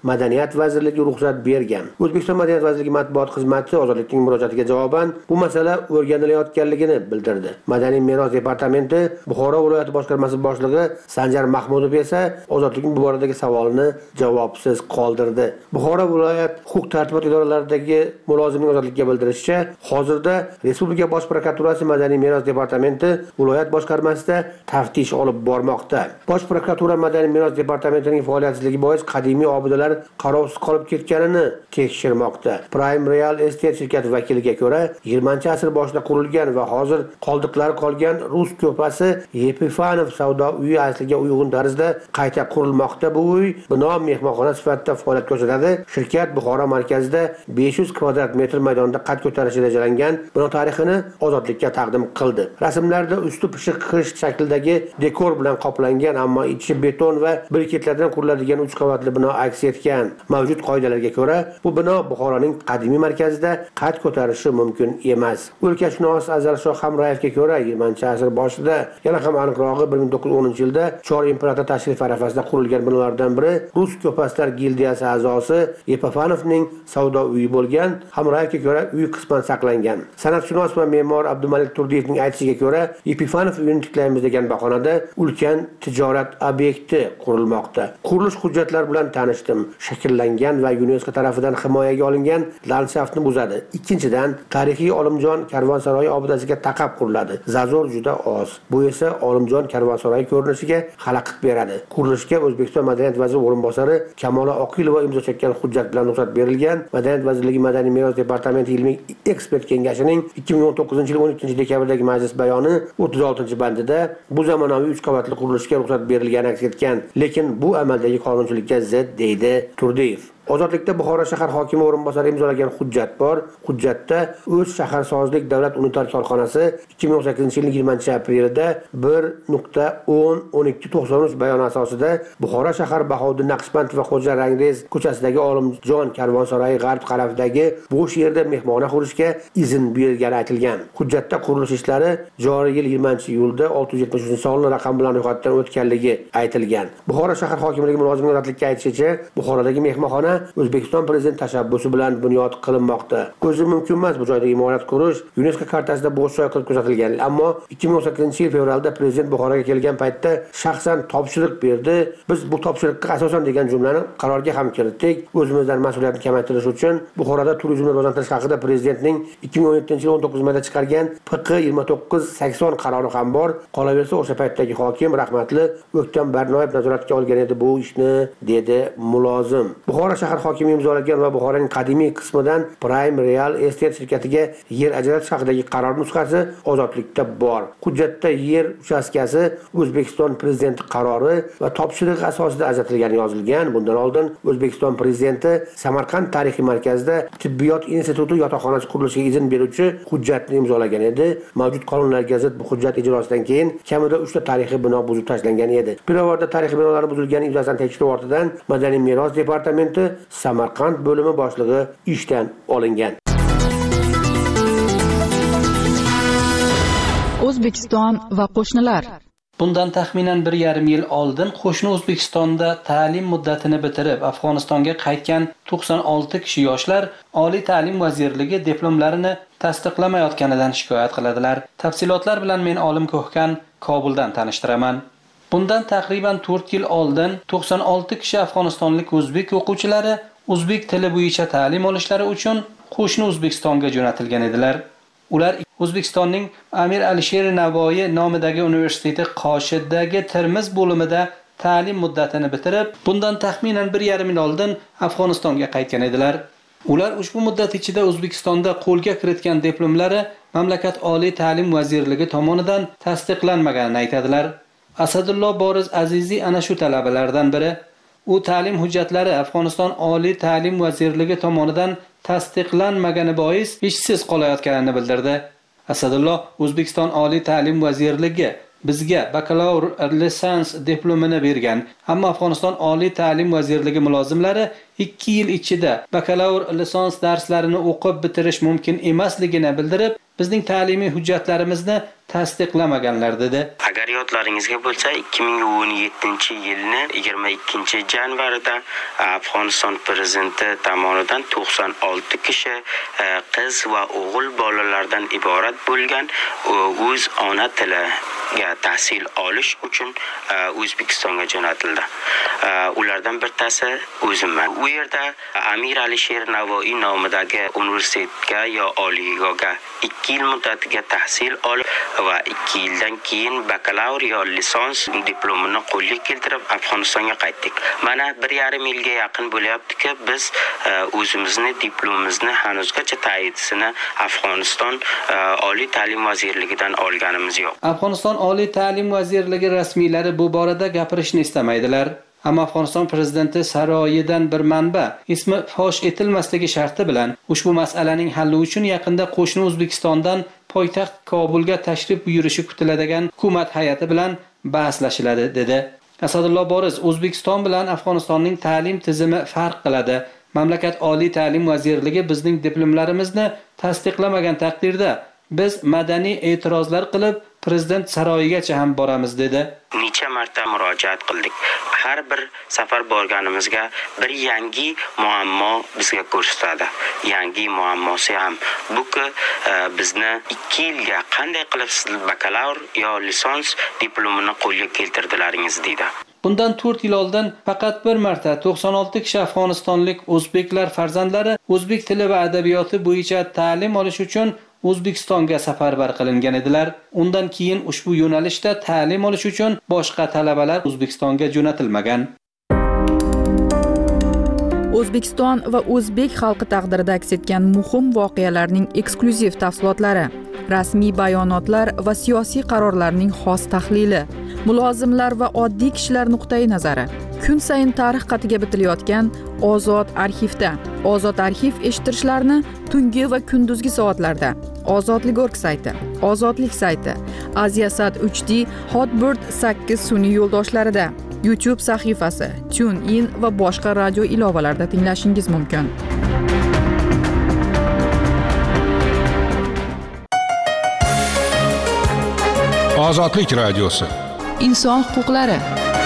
Madaniyat vazirligi ruxsat bergan. O'zbekiston Madaniyat vazirligi matbuot xizmati Ozodlikning murojaatiga javoban bu masala o'rganilayotganligini bildirdi. Madaniy meros departamenti Buxoro viloyati boshqarmasi boshlig'i Sanjar Mahmudov esa Ozodlikning bu boradagi savolini javobsiz qoldirdi. Buxoro viloyat huquq-tartibot idoralaridagi mulozimning Ozodlikka bildirishicha, hozirda Respublika bosh prokuraturasi Madaniy meros departamenti viloyat boshqarmasida taftish olib bormoqda. Bosh prokuratura Madaniy meros departamentining faoliyatsizligi bois qadimiy obidalar qarovsiz qolib ketganini tekshirmoqda. Prime Real Estate shirkati vakiliga ko'ra, yigirmanchi asr boshida qurilgan va hozir qoldiqlari qolgan Rus ko'pasi Epifanov savdo uyi asliga uyg'un tarzda qayta qurilmoqda. Bu uy bino mehmonxona sifatida faoliyat ko'rsatadi. Shirkat Buxoro markazida besh yuz kvadrat metr maydonda qad ko'tarishi rejalangan bino tarixini Ozodlikka taqdim qildi. Rasmlarda usti pishiq qish shaklidagi dekor bilan qoplangan, ammo ichi beton va briketlardan quriladigan uch qavatli bino aks etgan. Mavjud qoidalarga ko'ra, bu bino Buxoroning qadimiy markazida qad ko'tarishi mumkin emas. O'lkashunos Azalshoh Hamrayevga ko'ra, yigirmanchi asr boshida, yana ham aniqrog'i bir ming to'qqiz yuz o'ninchi yilda Chor imperator tashrif arafasida qurilgan binolardan biri Rus ko'paslar gildiyasi a'zosi Epifanovning savdo uyi bo'lgan. Hamrayevga ko'ra, uy qisman saqlangan. San'atshunos va me'mor Abdumalik Turdiyevning aytishiga ko'ra, Epifanov uyini tiklaymiz degan bahonada ulkan tijorat obyekti qurilmoqda. Qurilish hujjatlari bilan tanishdim. Shakllangan va UNESCO tomonidan himoyaga olingan landshaftni buzadi. Ikkinchidan, tarixiy Olimjon karvonsaroyi obidasiga taqab quriladi. Zazor juda oz. Bu esa Olimjon karvonsaroyi ko'rinishiga xalaqit beradi. Qurilishga O'zbekiston Madaniyat vaziri o'rinbosari Kamola Oqilova imzo chekkan hujjat bilan ruxsat berilgan. Madaniyat vazirligi Madaniy meros departamenti ilmiy ekspert kengashining ikki ming o'n to'qqizinchi yil o'n ikkinchi dekabrdagi majlis bayoni o'ttiz oltinchi bandida bu zamonaviy uch qavatli qurilishga ruxsat berilgani aks etgan, lekin bu amaldagi qonunchilikka zid deydi Turdiyev. Ozodlikda Buxoro shahar hokimi o'rinbosari imzolagan hujjat bor. Hujjatda O'z shaharsozlik davlat unitar korxonasi ikki ming o'n sakkizinchi yilning yigirmanchi aprelida bir nuqta o'n o'n ikki to'qson uch bayoni asosida Buxoro shahar Bahodir Naqshband va Xo'ja Rangrez ko'chasidagi Olimjon karvonsaroyi g'arb tarafidagi bo'sh yerda mehmona qurishga izn berilgani aytilgan. Hujjatda qurilish ishlari joriy yil yigirmanchi iyulda olti yuz yetmish uchinchi sonli raqam bilan ro'yxatdan o'tganligi aytilgan. Buxoro shahar hokimligi mulozimining Ozodlikka aytishicha, Buxorodagi mehmonxona O'zbekiston prezident tashabbusi bilan bunyod qilinmoqda. Ko'zi mumkin emas bu joyda imorat qurish UNESCO kartasida bo'sh joy qilib ko'rsatilgan. Ammo ikki ming o'n sakkizinchi yil fevralda prezident Buxoroga kelgan paytda shaxsan topshiriq berdi. Biz bu topshiriqqa asosan degan jumlani qarorga ham kiritdik. O'zimizdan mas'uliyatni kamaytirish uchun Buxoroda turizmni rivojlantirish haqida prezidentning ikki ming o'n yettinchi yil o'n to'qqizinchi mayda chiqargan P Q yigirma to'qqiz sakson qarori ham bor. Qolaversa, o'sha paytdagi hokim rahmatli O'ktam Barnoyev nazoratga olgan edi bu ishni, dedi mulozim. Buxoro shahar hokimi imzolagan va Buxoroning qadimiy qismidan Prime Real Estate shirkatiga yer ajratish haqidagi qaror nusxasi Ozodlikda bor. Hujjatda yer uchastkasi O'zbekiston prezidenti qarori va topshiriq asosida ajratilgani yozilgan. Bundan oldin O'zbekiston prezidenti Samarqand tarixiy markazida tibbiyot instituti yotoqxonasi qurilishiga izn beruvchi hujjatni imzolagan edi. Mavjud qonunlarga zid bu hujjat ijrosidan keyin kamida uchta tarixiy bino buzib tashlangan edi. Pirovardda tarixiy binolar buzilgani yuzasidan tekshiruv ortidan Madaniy meros departamenti Samarqand bo'limi boshlig'i ishdan olingan. O'zbekiston va qo'shnilar. Bundan taxminan bir yarim yil oldin qo'shni O'zbekistonda ta'lim muddatini bitirib Afg'onistonga qaytgan to'qson olti kishi yoshlar Oliy ta'lim vazirligi diplomlarini tasdiqlamayotganidan shikoyat qiladilar. Tafsilotlar bilan men Olim Ko'hkan Kobuldan tanishtiraman. Bundan taqriban to'rt yil oldin to'qson olti kishi afg'onistonlik o'zbek o'quvchilari o'zbek tili bo'yicha ta'lim olishlari uchun qo'shni O'zbekistonga jo'natilgan edilar. Ular O'zbekistonning Amir Alisher Navoiy nomidagi universiteti Qoshiddagi Termiz bo'limida ta'lim muddatini bitirib, bundan taxminan bir yarim yil oldin Afg'onistonga qaytgan edilar. Ular ushbu muddat ichida O'zbekistonda qo'lga kiritgan diplomlari mamlakat Oliy ta'lim vazirligi tomonidan tasdiqlanmaganini aytadilar. Asadullo Boriz Aziziy ana shu talabalardan biri. U ta'lim hujjatlari Afg'oniston Oliy ta'lim vazirligi tomonidan tasdiqlanmagani bois ishsiz qolayotganini bildirdi. Asadullo O'zbekiston Oliy ta'lim vazirligi bizga bakalavr lisans diplomini bergan, ammo Afg'oniston Oliy ta'lim vazirligi mulozimlari ikki yil ichida bakalavr lisans darslarini o'qib bitirish mumkin emasligini bildirib, bizning ta'limiy hujjatlarimizni tasdiqlamaganlar dedi. Agar yodlaringizga bo'lsa, ikki ming o'n yettinchi yilni yigirma ikkinchi yanvarida Afg'oniston prezidenti tomonidan to'qson olti kishi qiz va o'g'il bolalardan iborat bo'lgan o'z ona tiliga tahsil olish uchun O'zbekistonga jo'natildi. Ulardan bittasi o'zimman. U yerda Amir Alisher Navoiy nomidagi universitetga yo oliygohga ikki yil muddatiga tahsil olib va ikki yildan keyin bakalavr yo lisans diplomini qo'lga keltirib Afg'onistonga qaytdik. Mana bir yarim yilga yaqin bo'lyaptiki, biz o'zimizni diplomimizni hanuzgacha tayinlisini Afg'oniston oliy ta'lim vazirligidan olganimiz yo'q. Afg'oniston oliy ta'lim vazirligi rasmiylari bu borada gapirishni istamaydilar. Ammo Afg'oniston prezidenti saroyidan bir manba ismi fosh etilmasligi sharti bilan ushbu masalaning halli uchun yaqinda qo'shni O'zbekistondan poytaxt Kobulga tashrif buyurishi kutiladigan hukumat hay'ati bilan bahslashiladi dedi. Asadullo Boriz O'zbekiston bilan Afg'onistonning ta'lim tizimi farq qiladi. Mamlakat oliy ta'lim vazirligi bizning diplomlarimizni tasdiqlamagan taqdirda biz madaniy e'tirozlar qilib prezident saroyigacha ham boramiz dedi. Necha marta murojaat qildik. Har bir safar borganimizga bir yangi muammo bizga ko'rsatadi. Yangi muammosi ham bu-ki bizni ikki yilga qanday qilib siz bakalavr yo lisans diplomini qo'lga keltirdilaringiz deydi. Bundan to'rt yil oldin faqat bir marta to'qson olti kishi afg'onistonlik o'zbeklar farzandlari o'zbek tili va adabiyoti bo'yicha ta'lim olish uchun O'zbekistonga safarbar qilingan edilar. Undan keyin ushbu yo'nalishda ta'lim olish uchun boshqa talabalar O'zbekistonga jo'natilmagan. O'zbekiston va o'zbek xalqi taqdirida aks etgan muhim voqealarning eksklyuziv tafsilotlari, rasmiy bayonotlar va siyosiy qarorlarning xos tahlili, mulozimlar va oddiy kishilar nuqtai nazari. Kun sayin tarix qatiga bitilayotgan Ozod arxivda. Ozod arxiv eshittirishlarni tungi va kunduzgi soatlarda Ozodlik.org sayti, Ozodlik sayti, Aziasat uch D, Hotbird sakkiz sun'iy yo'ldoshlarida, YouTube sahifasi, TuneIn va boshqa radio ilovalarida tinglashingiz mumkin. Ozodlik radiosi. Inson huquqlari.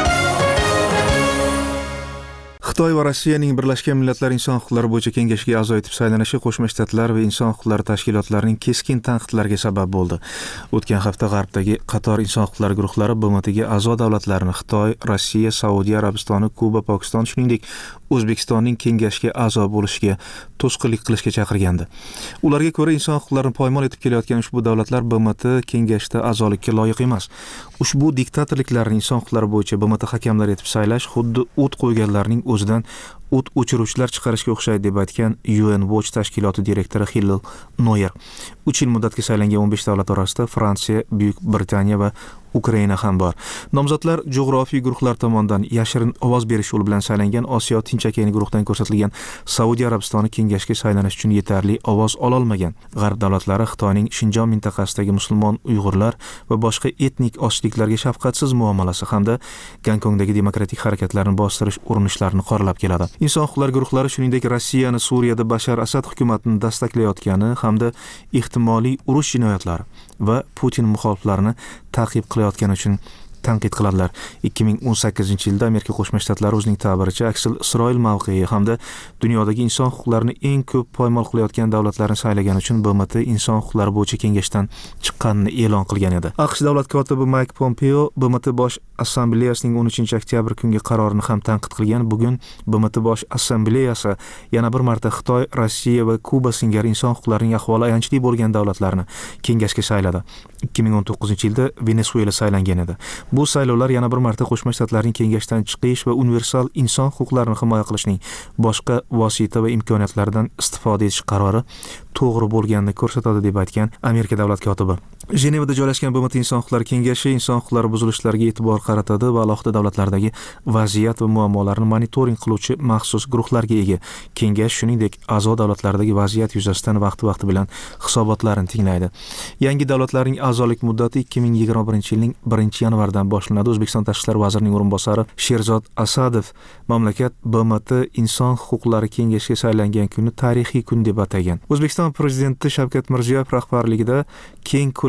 Xitoy va Rossiyaning Birlashgan Millatlar Inson huquqlari bo'yicha kengashiga a'zo etib saylanishi Qo'shma Shtatlar va inson huquqlari tashkilotlarining keskin tanqidlariga sabab bo'ldi. O'tgan hafta G'arbdagi qator inson huquqlari guruhlari B M Tga a'zo davlatlarni Xitoy, Rossiya, Saudiya Arabistoni, Kuba, Pokiston, shuningdek O'zbekistonning kengashga a'zo bo'lishiga to'sqinlik qilishga chaqirgandi. Ularga ko'ra, inson huquqlarini poymol etib kelayotgan ushbu davlatlar B M T kengashda a'zolikka loyiq emas. Ushbu diktatorliklarni inson huquqlari bo'yicha B M T hakamlari etib saylash xuddi o't qo'yganlarning o'zidan o't o'chiruvchilar chiqarishga o'xshaydi deb aytgan U N Watch tashkiloti direktori Hillel Noyer. uch yil muddatga saylangan o'n besh davlat orasida Fransiya, Buyuk Britaniya va Ukraina ham bor. Nomzodlar jo'g'rofiy guruhlar tomonidan yashirin ovoz berish yo'li bilan saylangan Osiyo Tinch okeani guruhidan ko'rsatilgan Saudiya Arabistoni kengashga saylanish uchun yetarli ovoz ola olmagan. G'arb davlatlari Xitoyning Shinjon mintaqasidagi musulmon Uyg'urlar va boshqa etnik ochliklarga shafqatsiz muomalasi hamda Gonkongdagi demokratik harakatlarni bostirish urinishlarini qoralab keladi. Inson huquqlari guruhlari shuningdek Rossiyani Suriyada Bashar Asad hukumatini dastaklayotgani hamda ehtimoliy urush jinoyatlari va Putin muxoliflarini ta'qib qilayotgani uchun tanqid qiladilar. ikki ming o'n sakkizinchi yilda Amerika Qo'shma Shtatlari o'zining ta'biricha aksil Isroil mavqei hamda dunyodagi inson huquqlarini eng ko'p poymol qilayotgan davlatlarni saylagan uchun B M T inson huquqlari bo'yicha kengashdan chiqqanini e'lon qilgan edi. AQSh davlat kotibi Mike Pompeo B M T bosh assambleyasining o'n uchinchi oktyabr kungi qarorini ham tanqid qilgan. Bugun B M T bosh assambleyasi yana bir marta Xitoy, Rossiya va Kuba singari inson huquqlarining ahvoli ayanchli bo'lgan davlatlarni kengashga sayladi. ikki ming o'n to'qqizinchi yilda Venesuela saylangan edi. Bu saylovlar yana bir marta Qo'shma Shtatlarning kengashdan chiqish va universal inson huquqlarini himoya qilishning boshqa vosita va imkoniyatlaridan istifoda etish qarori to'g'ri bo'lganini ko'rsatadi deb aytgan Amerika davlat kotibi. Jenevada joylashgan B M T inson huquqlari kengashi inson huquqlari buzilishlariga e'tibor qaratadi va alohida davlatlardagi vaziyat va muammolarni monitoring qiluvchi maxsus guruhlarga ega. Kengash shuningdek a'zo davlatlardagi vaziyat yuzasidan vaqti-vaqti bilan hisobotlarini tinglaydi. Yangi davlatlarning a'zolik muddati ikki ming yigirma birinchi yilning birinchi yanvaridan boshlanadi. O'zbekiston tashqi ishlar vazirining o'rinbosari Sherzod Asadov mamlakat B M T inson huquqlari kengashiga saylangan kunni tarixiy kun deb atagan. O'zbekiston prezidenti Shavkat Mirziyoyev rahbarligida keng ko'lam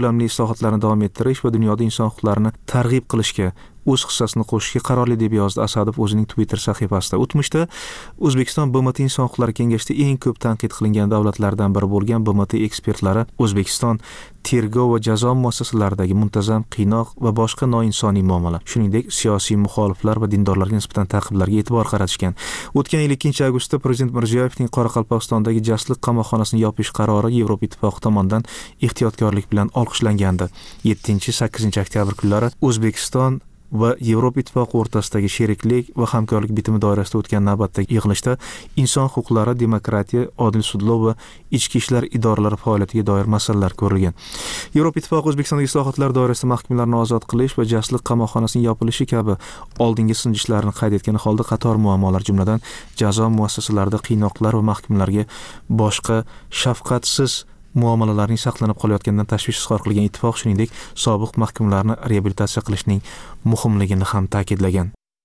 ko'lamli islohotlarni davom ettirish va dunyoda inson huquqlarini targ'ib qilishga o'z hissasini qo'shishga qarorli deb yozdi Asadov o'zining Twitter sahifasida. O'tmishda O'zbekiston B M T Inson huquqlari kengashida eng ko'p tanqid qilingan davlatlardan biri bo'lgan B M T ekspertlari O'zbekiston tergov va jazo muassasalaridagi muntazam qiynoq va boshqa noinsoniy muomala, shuningdek siyosiy muxoliflar va dindorlarga nisbatan ta'qiblarga e'tibor qaratishgan. O'tgan yil ikkinchi avgustda Prezident Mirziyoyevning Qoraqalpog'istondagi jasliq qamoqxonasini yopish qarori Yevropa Ittifoqi tomonidan ehtiyotkorlik bilan olqishlangandi. yettinchi sakkizinchi oktyabr kunlari O'zbekiston va Yevropa Ittifoqi o'rtasidagi sheriklik va hamkorlik bitimi doirasida o'tgan navbatdagi yig'ilishda inson huquqlari, demokratiya, odil sudlov va ichki ishlar idoralari faoliyatiga doir masalalar ko'rilgan. Yevropa Ittifoqi O'zbekistondagi islohotlar doirasida mahkumlarni ozod qilish va jasliq qamoqxonasining yopilishi kabi oldingi sinjishlarni qayd etgan holda qator muammolar, jumladan jazo muassasalarida qiynoqlar va mahkumlarga boshqa shafqatsiz muomalalarning saqlanib qolayotganidan tashvish izhor qilgan ittifoq, shuningdek, sobiq mahkumlarni reabilitatsiya qilishning muhimligini ham ta'kidlagan.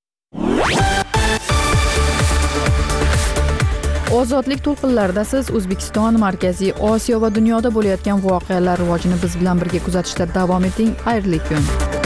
Ozodlik to'lqinlarida siz O'zbekiston, Markaziy Osiyo va dunyoda bo'layotgan voqealar rivojini biz bilan birga kuzatishda davom eting. Xayrli kun.